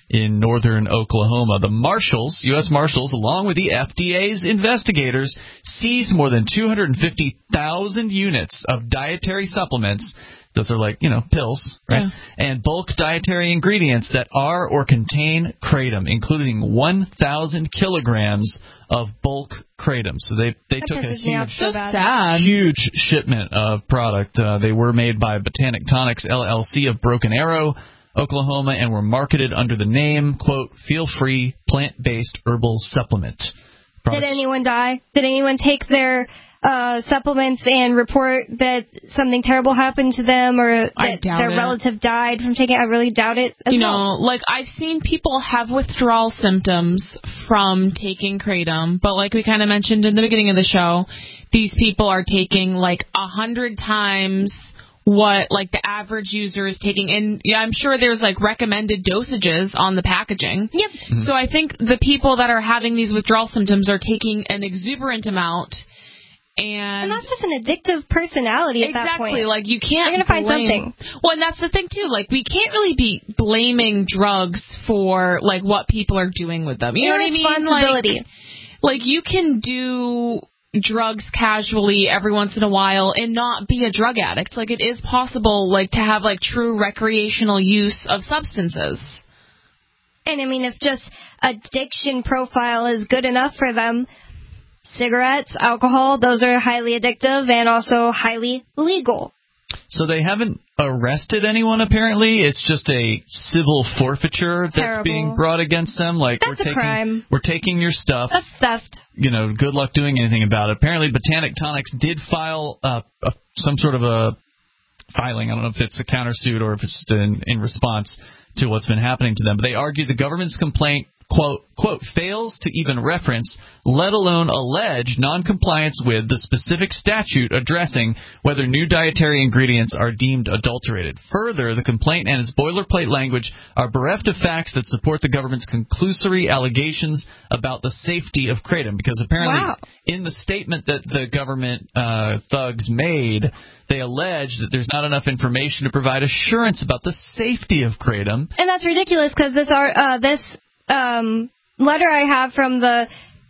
Speaker 4: in northern Oklahoma. The Marshals, U S Marshals, along with the F D A's investigators, seized more than two hundred fifty thousand units of dietary supplements. Those are like, you know, pills, right? Yeah. And bulk dietary ingredients that are or contain kratom, including one thousand kilograms of bulk kratom. So they, they took a huge,
Speaker 6: so sad.
Speaker 4: huge shipment of product. Uh, they were made by Botanic Tonics, L L C of Broken Arrow, Oklahoma, and were marketed under the name, quote, Feel Free Plant-Based Herbal Supplement. Products.
Speaker 3: Did anyone die? Did anyone take their uh, supplements and report that something terrible happened to them, or that their
Speaker 6: it.
Speaker 3: relative died from taking it? I really doubt it as
Speaker 6: you
Speaker 3: well.
Speaker 6: know, like, I've seen people have withdrawal symptoms from taking kratom, but like we kind of mentioned in the beginning of the show, these people are taking like a hundred times what like the average user is taking. And yeah, I'm sure there's like recommended dosages on the packaging.
Speaker 3: Yep.
Speaker 6: Mm-hmm. So I think the people that are having these withdrawal symptoms are taking an exuberant amount. And,
Speaker 3: and that's just an addictive personality at
Speaker 6: exactly,
Speaker 3: that point.
Speaker 6: Like, you can't
Speaker 3: You're gonna
Speaker 6: blame,
Speaker 3: find something.
Speaker 6: Well, and that's the thing, too. Like, we can't really be blaming drugs for, like, what people are doing with them. You know what I mean?
Speaker 3: Responsibility.
Speaker 6: Like, like, you can do drugs casually every once in a while and not be a drug addict. Like, it is possible, like, to have, like, true recreational use of substances.
Speaker 3: And, I mean, if just addiction profile is good enough for them, cigarettes, alcohol, those are highly addictive and also highly legal.
Speaker 4: So they haven't arrested anyone, apparently. It's just a civil forfeiture that's
Speaker 3: Terrible.
Speaker 4: being brought against them. Like,
Speaker 3: That's
Speaker 4: we're
Speaker 3: a
Speaker 4: taking,
Speaker 3: crime.
Speaker 4: We're taking your stuff.
Speaker 3: That's theft.
Speaker 4: You know, good luck doing anything about it. Apparently, Botanic Tonics did file uh, a, some sort of a filing. I don't know if it's a countersuit or if it's in, in response to what's been happening to them. But they argue the government's complaint, quote, quote, fails to even reference, let alone allege, noncompliance with the specific statute addressing whether new dietary ingredients are deemed adulterated. Further, the complaint and its boilerplate language are bereft of facts that support the government's conclusory allegations about the safety of kratom, because apparently
Speaker 3: wow.
Speaker 4: in the statement that the government uh, thugs made, they allege that there's not enough information to provide assurance about the safety of kratom.
Speaker 3: And that's ridiculous, because this are uh, this um, letter I have from the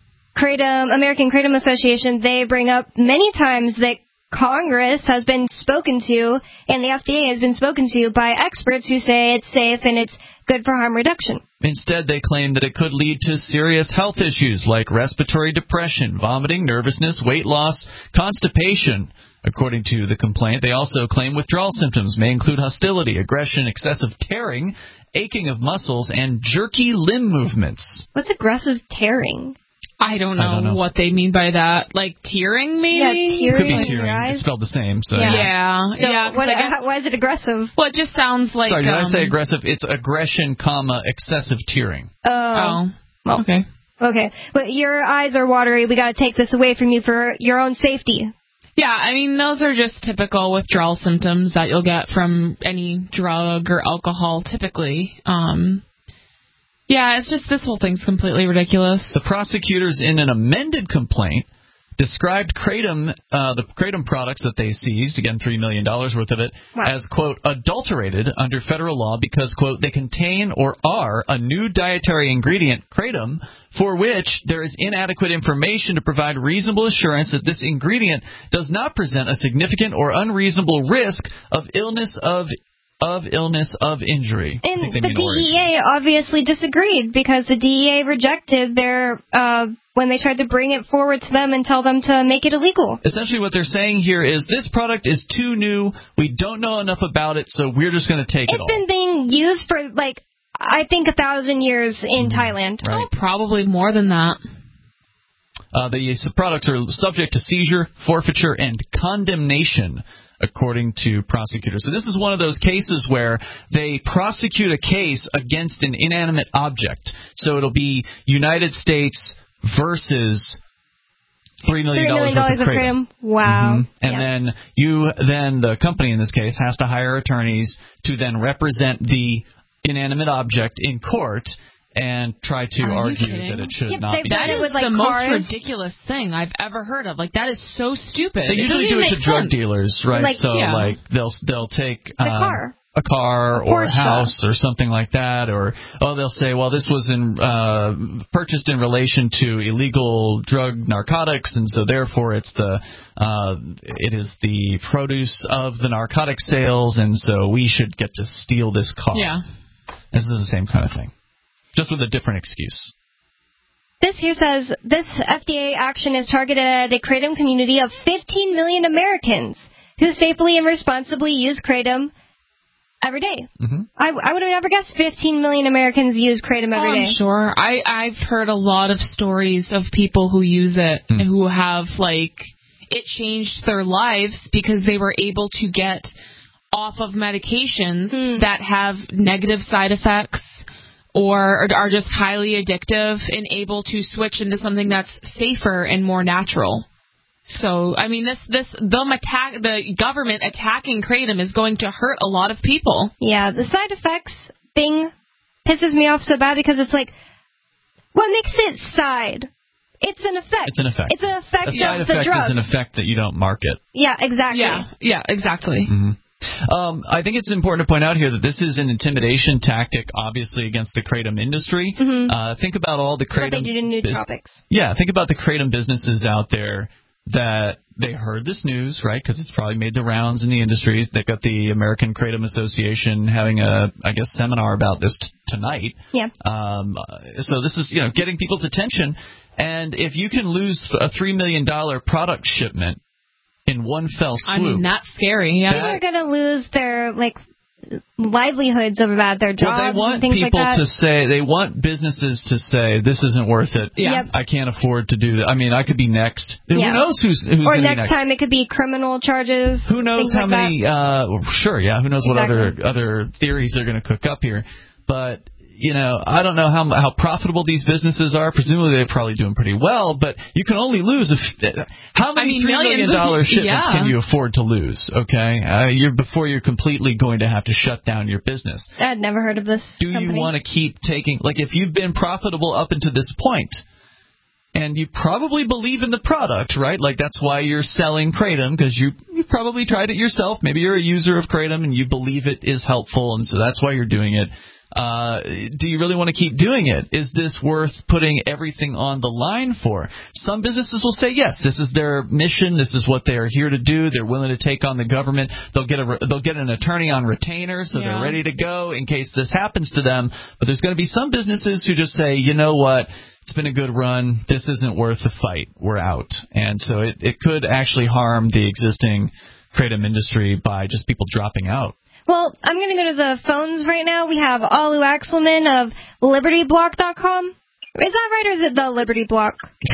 Speaker 3: Kratom American Kratom Association, they bring up many times that Congress has been spoken to and the F D A has been spoken to by experts who say it's safe and it's good for harm reduction.
Speaker 4: Instead, they claim that it could lead to serious health issues like respiratory depression, vomiting, nervousness, weight loss, constipation. According to the complaint, they also claim withdrawal symptoms may include hostility, aggression, excessive tearing, aching of muscles, and jerky limb movements.
Speaker 3: What's aggressive tearing?
Speaker 6: I don't know,
Speaker 4: I don't know
Speaker 6: what they mean by that. Like tearing, maybe?
Speaker 3: Yeah, tearing.
Speaker 4: Could be tearing. It's spelled the same. So
Speaker 6: yeah.
Speaker 4: Yeah.
Speaker 6: Yeah.
Speaker 3: So
Speaker 6: yeah
Speaker 3: what,
Speaker 6: I guess,
Speaker 3: why is it aggressive?
Speaker 6: well, it just sounds like...
Speaker 4: Sorry, did
Speaker 6: um,
Speaker 4: I say aggressive? It's aggression, comma, excessive tearing.
Speaker 3: Oh.
Speaker 6: Oh. Well, okay.
Speaker 3: Okay. But your eyes are watery. We got to take this away from you for your own safety.
Speaker 6: Yeah, I mean, those are just typical withdrawal symptoms that you'll get from any drug or alcohol, typically. Um, yeah, it's just this whole thing's completely ridiculous.
Speaker 4: The prosecutors, in an amended complaint, described kratom, uh, the kratom products that they seized, again, three million dollars worth of it,
Speaker 3: wow.
Speaker 4: as, quote, adulterated under federal law because, quote, they contain or are a new dietary ingredient, kratom, for which there is inadequate information to provide reasonable assurance that this ingredient does not present a significant or unreasonable risk of illness of of illness of injury.
Speaker 3: And the D E A obviously disagreed because the D E A rejected their uh, when they tried to bring it forward to them and tell them to make it illegal.
Speaker 4: Essentially what they're saying here is this product is too new, we don't know enough about it, so we're just going to take
Speaker 3: it's
Speaker 4: it all.
Speaker 3: It's been being used for, like, I think a thousand years in
Speaker 4: mm-hmm.
Speaker 3: Thailand.
Speaker 4: Right.
Speaker 6: Oh, probably more than that.
Speaker 4: Uh, the products are subject to seizure, forfeiture, and condemnation, according to prosecutors. So this is one of those cases where they prosecute a case against an inanimate object. So it'll be United States versus three million dollars worth of kratom.
Speaker 3: Wow.
Speaker 4: Mm-hmm. And
Speaker 3: yeah.
Speaker 4: then you, then the company in this case, has to hire attorneys to then represent the inanimate object in court and try to
Speaker 6: Are
Speaker 4: argue
Speaker 6: kidding?
Speaker 4: that it should
Speaker 3: yep,
Speaker 4: not be.
Speaker 6: That is
Speaker 3: with, like,
Speaker 6: the
Speaker 3: cars.
Speaker 6: most ridiculous thing I've ever heard of. Like, that is so stupid.
Speaker 4: They
Speaker 6: it
Speaker 4: usually do it to
Speaker 6: sense.
Speaker 4: drug dealers, right?
Speaker 3: Like,
Speaker 4: so,
Speaker 6: yeah.
Speaker 4: like, they'll they'll take
Speaker 3: the
Speaker 4: um,
Speaker 3: car.
Speaker 4: a car or a
Speaker 3: Porsche.
Speaker 4: house or something like that, or oh, they'll say, well, this was in uh, purchased in relation to illegal drug narcotics, and so therefore it's the uh, it is the produce of the narcotic sales, and so we should get to steal this car.
Speaker 6: Yeah.
Speaker 4: This is the same kind of thing, just with a different excuse.
Speaker 3: This here says, this F D A action is targeted at a Kratom community of fifteen million Americans who safely and responsibly use Kratom every day.
Speaker 4: Mm-hmm.
Speaker 3: I, I would have never guessed fifteen million Americans use Kratom every
Speaker 6: oh,
Speaker 3: day.
Speaker 6: I'm sure. I, I've heard a lot of stories of people who use it
Speaker 4: Mm.
Speaker 6: and who have, like, it changed their lives because they were able to get off of medications
Speaker 3: Mm.
Speaker 6: that have negative side effects or are just highly addictive and able to switch into something that's safer and more natural. So, I mean, this, this, them attack, the government attacking Kratom is going to hurt a lot of people.
Speaker 3: Yeah, the side effects thing pisses me off so bad because it's like, what makes it side? It's an effect.
Speaker 4: It's an effect.
Speaker 3: It's an effect
Speaker 4: A side
Speaker 3: of the
Speaker 4: effect
Speaker 3: drug.
Speaker 4: is an effect that you don't market.
Speaker 3: Yeah, exactly.
Speaker 6: Yeah, yeah, exactly.
Speaker 4: Mm-hmm. Um, I think it's important to point out here that this is an intimidation tactic, obviously, against the Kratom industry.
Speaker 3: Mm-hmm.
Speaker 4: Uh, think about all the
Speaker 3: What
Speaker 4: Kratom...
Speaker 3: they do to new
Speaker 4: bus-
Speaker 3: tropics.
Speaker 4: Yeah, think about the Kratom businesses out there that they heard this news, right, because it's probably made the rounds in the industry. They've got the American Kratom Association having a, I guess, seminar about this t- tonight.
Speaker 3: Yeah.
Speaker 4: Um, so this is, you know, getting people's attention. And if you can lose a three million dollars product shipment in one fell swoop.
Speaker 6: I mean, that's scary. Yeah.
Speaker 3: People are going to lose their, like, livelihoods over that, their jobs
Speaker 4: Well, they want
Speaker 3: and things
Speaker 4: people
Speaker 3: like that.
Speaker 4: to say, they want businesses to say, this isn't worth it.
Speaker 3: Yeah. Yep.
Speaker 4: I can't afford to do that. I mean, I could be next. Who
Speaker 3: Yeah.
Speaker 4: knows who's, who's
Speaker 3: or
Speaker 4: going to be
Speaker 3: next
Speaker 4: next?
Speaker 3: time it could be criminal charges.
Speaker 4: Who knows
Speaker 3: things
Speaker 4: how
Speaker 3: like
Speaker 4: many, uh, well, sure, yeah, who knows
Speaker 3: Exactly.
Speaker 4: what other other theories they're going to cook up here. But, you know, I don't know how how profitable these businesses are. Presumably they're probably doing pretty well, but you can only lose if, how many
Speaker 6: I mean,
Speaker 4: three million
Speaker 6: millions of-
Speaker 4: dollar shipments
Speaker 6: yeah.
Speaker 4: can you afford to lose, okay? Uh, you're before you're completely going to have to shut down your business.
Speaker 3: that. I'd never heard of this
Speaker 4: Do
Speaker 3: company.
Speaker 4: you want to keep taking, like, if you've been profitable up until this point, and you probably believe in the product, right? Like, that's why you're selling Kratom, because you, you probably tried it yourself. Maybe you're a user of Kratom and you believe it is helpful, and so that's why you're doing it. Uh, do you really want to keep doing it? Is this worth putting everything on the line for? Some businesses will say yes, this is their mission, this is what they are here to do. They're willing to take on the government. They'll get a they'll get an attorney on retainer, so
Speaker 6: Yeah.
Speaker 4: they're ready to go in case this happens to them. But there's going to be some businesses who just say, you know what? It's been a good run. This isn't worth the fight. We're out. And so it, it could actually harm the existing Kratom industry by just people dropping out.
Speaker 3: Well, I'm going to go to the phones right now. We have Alu Axelman of Liberty Block dot com. Is that right, or is it the Liberty Block?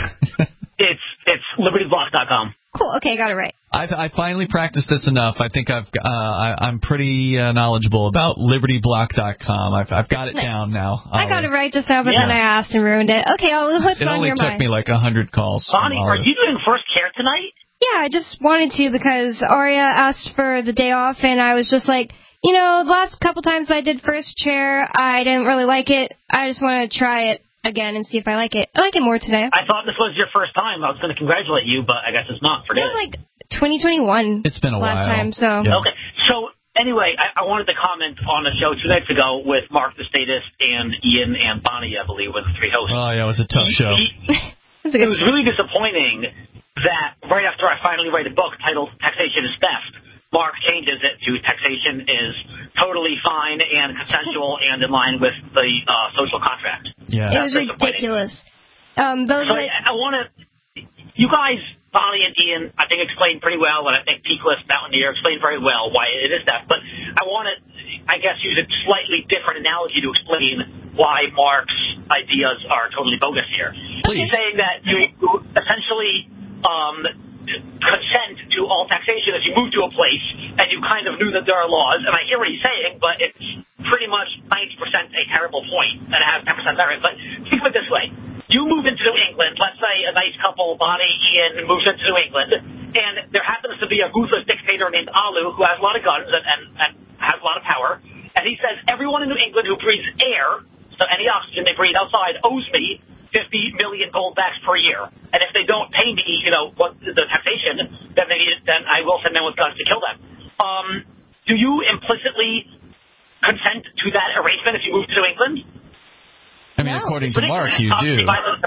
Speaker 14: It's it's Liberty Block dot com.
Speaker 3: Cool. Okay, got it right.
Speaker 4: I've I finally practiced this enough. I think I've uh, I, I'm pretty uh, knowledgeable about Liberty Block dot com. I've I've got it
Speaker 3: Nice.
Speaker 4: down now.
Speaker 3: I got it right just now, but
Speaker 14: Yeah.
Speaker 3: then I asked and ruined it. Okay, I'll what's
Speaker 4: It
Speaker 3: on
Speaker 4: only
Speaker 3: your
Speaker 4: took
Speaker 3: mind?
Speaker 4: me like a hundred calls. from
Speaker 14: Bonnie,
Speaker 4: all
Speaker 14: are
Speaker 4: of it.
Speaker 14: you doing first care tonight?
Speaker 3: Yeah, I just wanted to because Aria asked for the day off, and I was just like, you know, the last couple times I did first chair, I didn't really like it. I just want to try it again and see if I like it. I like it more today.
Speaker 14: I thought this was your first time. I was going to congratulate you, but I guess it's not.
Speaker 3: It
Speaker 14: Forget
Speaker 3: was
Speaker 14: it.
Speaker 3: like twenty twenty-one.
Speaker 4: It's been a
Speaker 3: last
Speaker 4: while.
Speaker 3: time, so.
Speaker 4: Yeah.
Speaker 14: Okay. So anyway, I, I wanted to comment on a show two nights ago with Mark the Statist and Ian and Bonnie, I believe, were the three hosts.
Speaker 4: Oh yeah, it was a tough show.
Speaker 3: It
Speaker 14: It was really disappointing that right after I finally write a book titled Taxation is Theft, Mark changes it to taxation is totally fine and consensual and in line with the uh, social contract.
Speaker 4: Yeah.
Speaker 3: It was ridiculous. Um, those
Speaker 14: So
Speaker 3: like,
Speaker 14: I, I want to, you guys, Bonnie and Ian, I think explained pretty well, and I think Peakless Mountaineer explained very well why it is that. But I want to, I guess, use a slightly different analogy to explain why Mark's ideas are totally bogus here.
Speaker 4: Please.
Speaker 14: He's saying that you essentially um, consent to all taxation as you move to a place and you kind of knew that there are laws. And I hear what he's saying, but it's pretty much ninety percent a terrible point, and it has ten percent merit. But think of it this way. You move into New England, let's say a nice couple, Bonnie, Ian, moves into New England, and there happens to be a ruthless dictator named Alu who has a lot of guns and, and, and has a lot of power, and he says everyone in New England who breathes air, so any oxygen they breathe outside, owes me fifty million gold backs per year. And if they don't pay me, you know, what the taxation, then they need, then I will send them with guns to kill them. Um, do you implicitly consent to that arrangement if you move to New England?
Speaker 4: I mean,
Speaker 14: No.
Speaker 4: according to Mark, you do.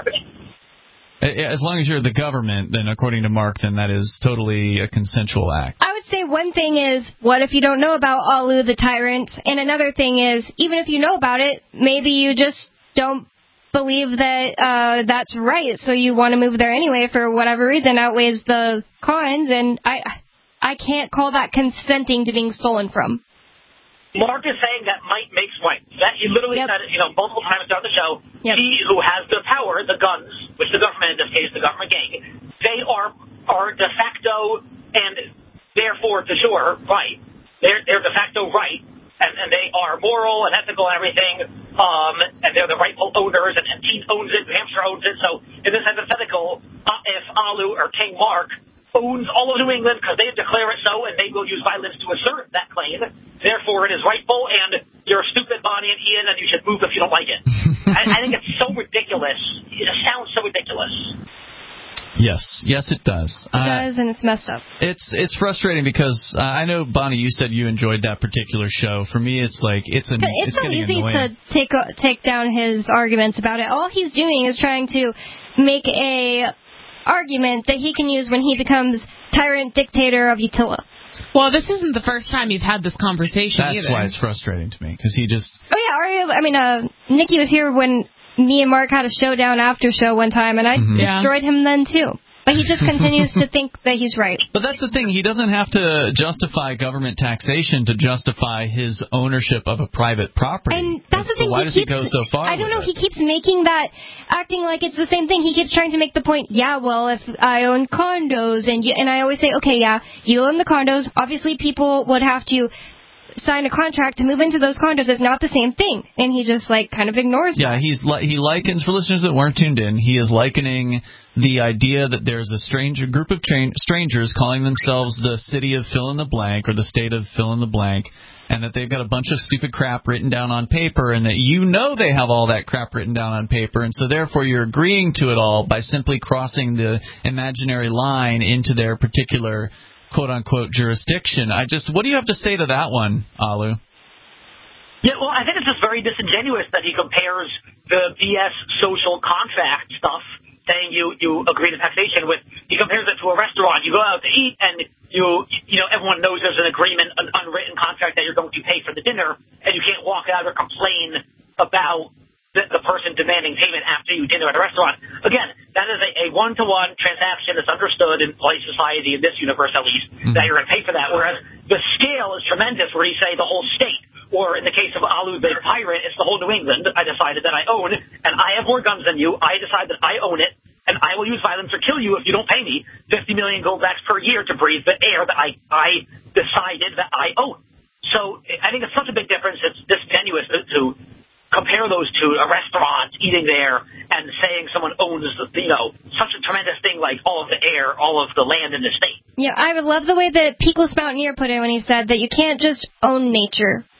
Speaker 4: As long as you're the government, then according to Mark, then that is totally a consensual act.
Speaker 3: I would say one thing is, what if you don't know about Alu the tyrant? And another thing is, even if you know about it, maybe you just don't believe that uh, that's right, so you want to move there anyway for whatever reason outweighs the cons, and I I can't call that consenting to being stolen from.
Speaker 14: Mark is saying that might makes right. That he literally yep. said it, you know, multiple times throughout the show. Yep. He who has the power, the guns, which the government, in this case, the government gang, they are are de facto and therefore de jure right. They're they're de facto right, and, and they are moral and ethical and everything. Um, and they're the rightful owners, and, and Team owns it, New Hampshire owns it. So in this hypothetical, uh, if Alu or King Mark owns all of New England because they declare it so, and they will use violence to assert that claim. Therefore, it is rightful, and you're stupid, Bonnie and Ian, and you should move if you don't like it. I, I think it's so ridiculous. It sounds so ridiculous.
Speaker 4: Yes, yes, it does.
Speaker 3: It uh, does, and it's messed up.
Speaker 4: It's it's frustrating because uh, I know, Bonnie, you said you enjoyed that particular show. For me, it's like it's an
Speaker 3: it's,
Speaker 4: it's
Speaker 3: so
Speaker 4: getting
Speaker 3: easy
Speaker 4: annoying.
Speaker 3: to take take down his arguments about it. All he's doing is trying to make a argument that he can use when he becomes tyrant dictator of Uttila.
Speaker 6: Well, this isn't the first time you've had this conversation
Speaker 4: That's
Speaker 6: either.
Speaker 4: why it's frustrating to me, because he just...
Speaker 3: Oh, yeah, Aria, I mean, uh, Nikki was here when me and Mark had a showdown after show one time, and I
Speaker 4: Mm-hmm.
Speaker 3: destroyed
Speaker 6: Yeah.
Speaker 3: him then, too. But he just continues to think that he's right.
Speaker 4: But that's the thing. He doesn't have to justify government taxation to justify his ownership of a private property.
Speaker 3: And that's the
Speaker 4: so
Speaker 3: thing.
Speaker 4: why
Speaker 3: he
Speaker 4: does
Speaker 3: keeps,
Speaker 4: he go so far
Speaker 3: I don't
Speaker 4: with
Speaker 3: know.
Speaker 4: it?
Speaker 3: He keeps making that, acting like it's the same thing. He keeps trying to make the point, yeah, well, if I own condos, and you, and I always say, okay, yeah, you own the condos. Obviously, people would have to sign a contract to move into those condos. It's not the same thing. And he just, like, kind of ignores
Speaker 4: Yeah,
Speaker 3: that.
Speaker 4: he's li- he likens, for listeners that weren't tuned in, he is likening the idea that there's a stranger group of tra- strangers calling themselves the city of fill in the blank or the state of fill in the blank, and that they've got a bunch of stupid crap written down on paper, and that you know they have all that crap written down on paper, and so therefore you're agreeing to it all by simply crossing the imaginary line into their particular quote-unquote jurisdiction. I just, what do you have to say to that one, Alu?
Speaker 14: Yeah, well, I think it's just very disingenuous that he compares the B S social contract stuff, saying you, you agree to taxation, with, he compares it to a restaurant. You go out to eat, and you, you know, everyone knows there's an agreement, an unwritten contract that you're going to pay for the dinner, and you can't walk out or complain about the, the person demanding payment after you dinner at a restaurant. Again, that is a, a one-to-one transaction that's understood in polite society, in this universe at least, mm-hmm. that you're going to pay for that, whereas the scale is tremendous where you say the whole state, or in the case of Alu the pirate, it's the whole New England I decided that I own, and I have more guns than you. I decide that I own it, and I will use violence or kill you if you don't pay me fifty million gold backs per year to breathe the air that I, I decided that I own. So I think it's such a big difference. It's disingenuous to, to compare those two, a restaurant, eating there, and saying someone owns, you know, such a tremendous thing like all of the air, all of the land in the state.
Speaker 3: Yeah, I would love the way that Peakless Mountaineer put it when he said that you can't just own nature.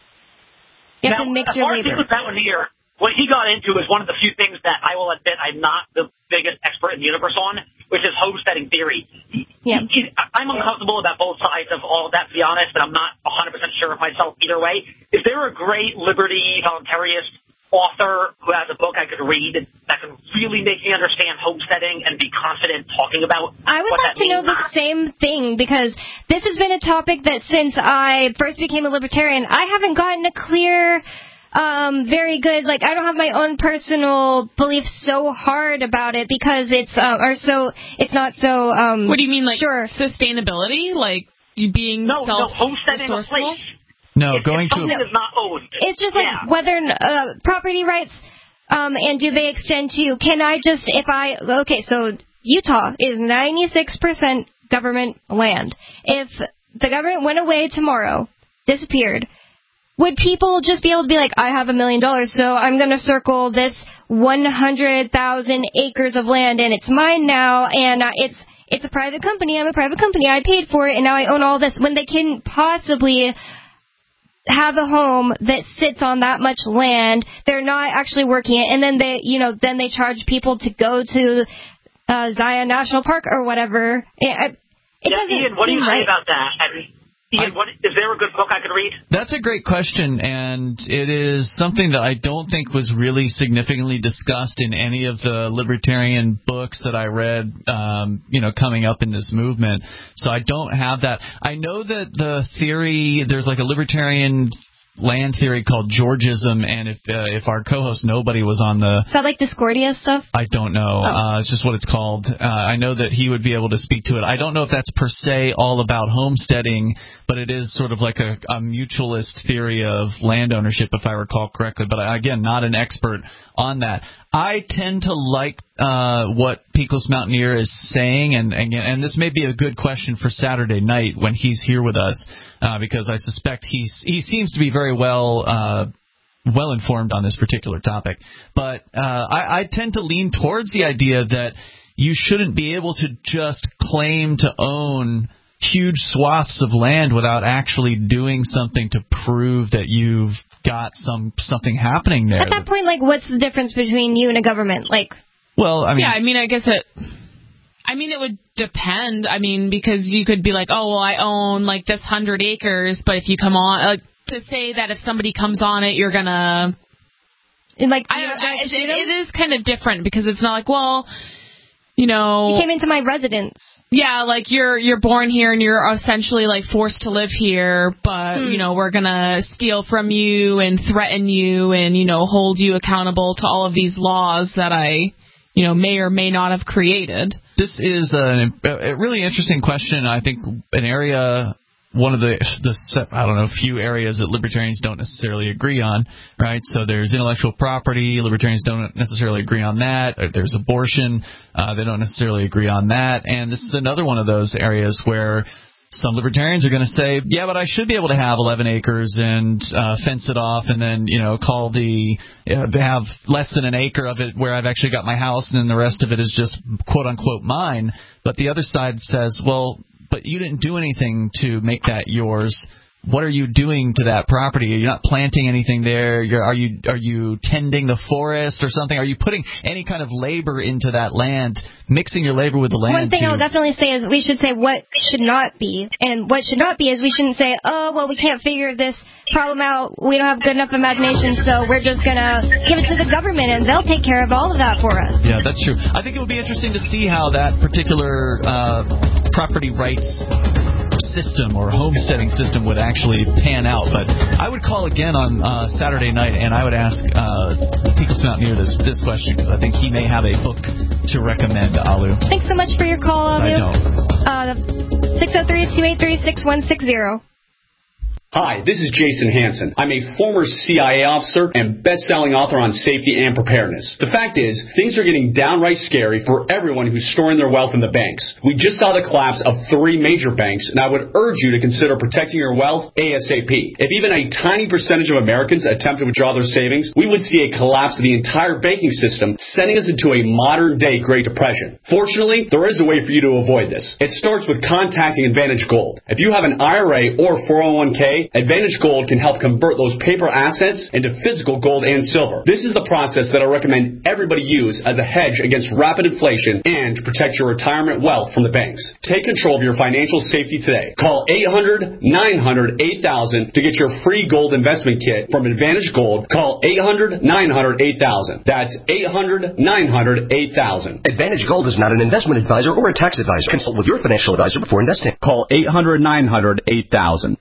Speaker 3: You have
Speaker 14: now,
Speaker 3: to mix your labor.
Speaker 14: Peakless Mountaineer, what he got into is one of the few things that I will admit I'm not the biggest expert in the universe on, which is homesteading theory.
Speaker 3: Yeah.
Speaker 14: He, he, I'm uncomfortable about both sides of all of that, to be honest, and I'm not one hundred percent sure of myself either way. Is there a great liberty voluntarist author who has a book I could read that can really make me understand homesteading and be confident talking about
Speaker 3: I would
Speaker 14: what
Speaker 3: like
Speaker 14: that
Speaker 3: to know
Speaker 14: means?
Speaker 3: the same thing, because this has been a topic that since I first became a libertarian, I haven't gotten a clear, um, very good, like, I don't have my own personal beliefs so hard about it because it's, uh, or so, it's not so, um,
Speaker 6: what do you mean, like,
Speaker 3: sure.
Speaker 6: sustainability? Like, you being
Speaker 14: no, no,
Speaker 6: self-resourceful?
Speaker 14: homesteading a place.
Speaker 4: No,
Speaker 14: if,
Speaker 4: going
Speaker 14: if
Speaker 4: to...
Speaker 14: something is not owned.
Speaker 3: It's just like
Speaker 14: yeah.
Speaker 3: whether uh, property rights, um, and do they extend to, can I just, if I, okay, so Utah is ninety-six percent government land. If the government went away tomorrow, disappeared, would people just be able to be like, I have a million dollars, so I'm going to circle this one hundred thousand acres of land, and it's mine now, and uh, it's it's a private company, I'm a private company, I paid for it, and now I own all this, when they can possibly have a home that sits on that much land, they're not actually working it, and then they, you know, then they charge people to go to uh, Zion National Park or whatever. It, it
Speaker 14: yeah,
Speaker 3: doesn't
Speaker 14: Ian, what do you
Speaker 3: seem
Speaker 14: say
Speaker 3: right.
Speaker 14: about that? I mean, Ian, what, is there a good book I could read?
Speaker 4: That's a great question, and it is something that I don't think was really significantly discussed in any of the libertarian books that I read, um, you know, coming up in this movement. So I don't have that. I know that the theory, there's like a libertarian land theory called Georgism, and if uh, if our co-host Nobody was on the...
Speaker 3: Is that like Discordia stuff?
Speaker 4: I don't know.
Speaker 3: Oh.
Speaker 4: Uh, it's just what it's called. Uh, I know that he would be able to speak to it. I don't know if that's per se all about homesteading, but it is sort of like a, a mutualist theory of land ownership, if I recall correctly. But I, again, not an expert on that. I tend to like uh, what Peakless Mountaineer is saying, and, and and this may be a good question for Saturday night when he's here with us, uh, because I suspect he's he seems to be very well uh, well informed on this particular topic. But uh, I, I tend to lean towards the idea that you shouldn't be able to just claim to own huge swaths of land without actually doing something to prove that you've got some something happening there.
Speaker 3: At that point, like, what's the difference between you and a government? Like,
Speaker 4: well, I mean,
Speaker 6: yeah, I mean, I guess it. I mean, it would depend. I mean, because you could be like, oh, well, I own like this hundred acres, but if you come on, like, to say that if somebody comes on it, you're gonna.
Speaker 3: Like,
Speaker 6: I don't, I, it, it is kind of different because it's not like, well, you know,
Speaker 3: you came into my residence.
Speaker 6: Yeah, like you're you're born here and you're essentially like forced to live here, but hmm. you know, we're gonna steal from you and threaten you and, you know, hold you accountable to all of these laws that I, you know, may or may not have created.
Speaker 4: This is a, a really interesting question. I think an area, one of the, the I don't know, few areas that libertarians don't necessarily agree on, right? So there's intellectual property. Libertarians don't necessarily agree on that. There's abortion. Uh, they don't necessarily agree on that. And this is another one of those areas where some libertarians are going to say, yeah, but I should be able to have eleven acres and uh, fence it off and then, you know, call the, uh, have less than an acre of it where I've actually got my house and then the rest of it is just quote-unquote mine. But the other side says, well, but you didn't do anything to make that yours. What are you doing to that property? You're not planting anything there. You're, are you are you tending the forest or something? Are you putting any kind of labor into that land, mixing your labor with the land?
Speaker 3: One thing
Speaker 4: to...
Speaker 3: I'll definitely say is we should say what should not be. And what should not be is we shouldn't say, oh, well, we can't figure this problem out. We don't have good enough imagination, so we're just going to give it to the government, and they'll take care of all of that for us.
Speaker 4: Yeah, that's true. I think it would be interesting to see how that particular uh, property rights system or homesteading system would actually pan out. But I would call again on uh, Saturday night, and I would ask uh, Peakless Mountaineer this, this question, because I think he may have a book to recommend, Alu.
Speaker 3: Thanks so much for your call, Alu.
Speaker 4: I don't.
Speaker 3: Uh, six oh three, two eight three, six one six zero.
Speaker 15: Hi, this is Jason Hansen. I'm a former C I A officer and best-selling author on safety and preparedness. The fact is, things are getting downright scary for everyone who's storing their wealth in the banks. We just saw the collapse of three major banks, and I would urge you to consider protecting your wealth ASAP. If even a tiny percentage of Americans attempt to withdraw their savings, we would see a collapse of the entire banking system, sending us into a modern-day Great Depression. Fortunately, there is a way for you to avoid this. It starts with contacting Advantage Gold. If you have an I R A or four oh one k, Advantage Gold can help convert those paper assets into physical gold and silver. This is the process that I recommend everybody use as a hedge against rapid inflation and to protect your retirement wealth from the banks. Take control of your financial safety today. Call eight hundred, nine hundred, eight thousand to get your free gold investment kit from Advantage Gold. Call eight hundred, nine hundred, eight thousand. That's eight hundred, nine hundred, eight thousand.
Speaker 16: Advantage Gold is not an investment advisor or a tax advisor. Consult with your financial advisor before investing.
Speaker 15: Call eight hundred, nine hundred, eight thousand.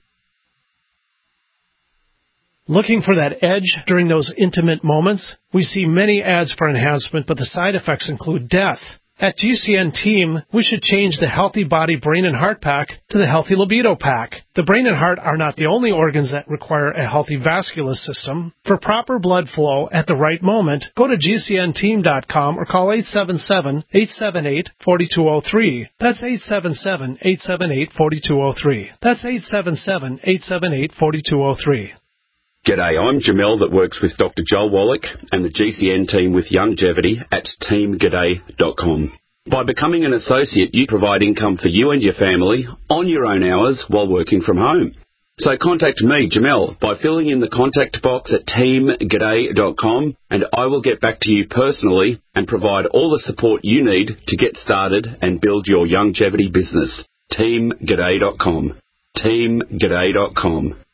Speaker 17: Looking for that edge during those intimate moments? We see many ads for enhancement, but the side effects include death. At G C N Team, we should change the Healthy Body, Brain, and Heart Pack to the Healthy Libido Pack. The brain and heart are not the only organs that require a healthy vascular system. For proper blood flow at the right moment, go to G C N team dot com or call eight seven seven, eight seven eight, four two zero three. That's eight seven seven, eight seven eight, four two zero three. That's eight seven seven, eight seven eight, four two zero three.
Speaker 18: G'day, I'm Jamel that works with Doctor Joel Wallach and the G C N team with Longevity at team g'day dot com. By becoming an associate, you provide income for you and your family on your own hours while working from home. So contact me, Jamel, by filling in the contact box at team g'day dot com, and I will get back to you personally and provide all the support you need to get started and build your longevity business. team g'day dot com. team g'day dot com.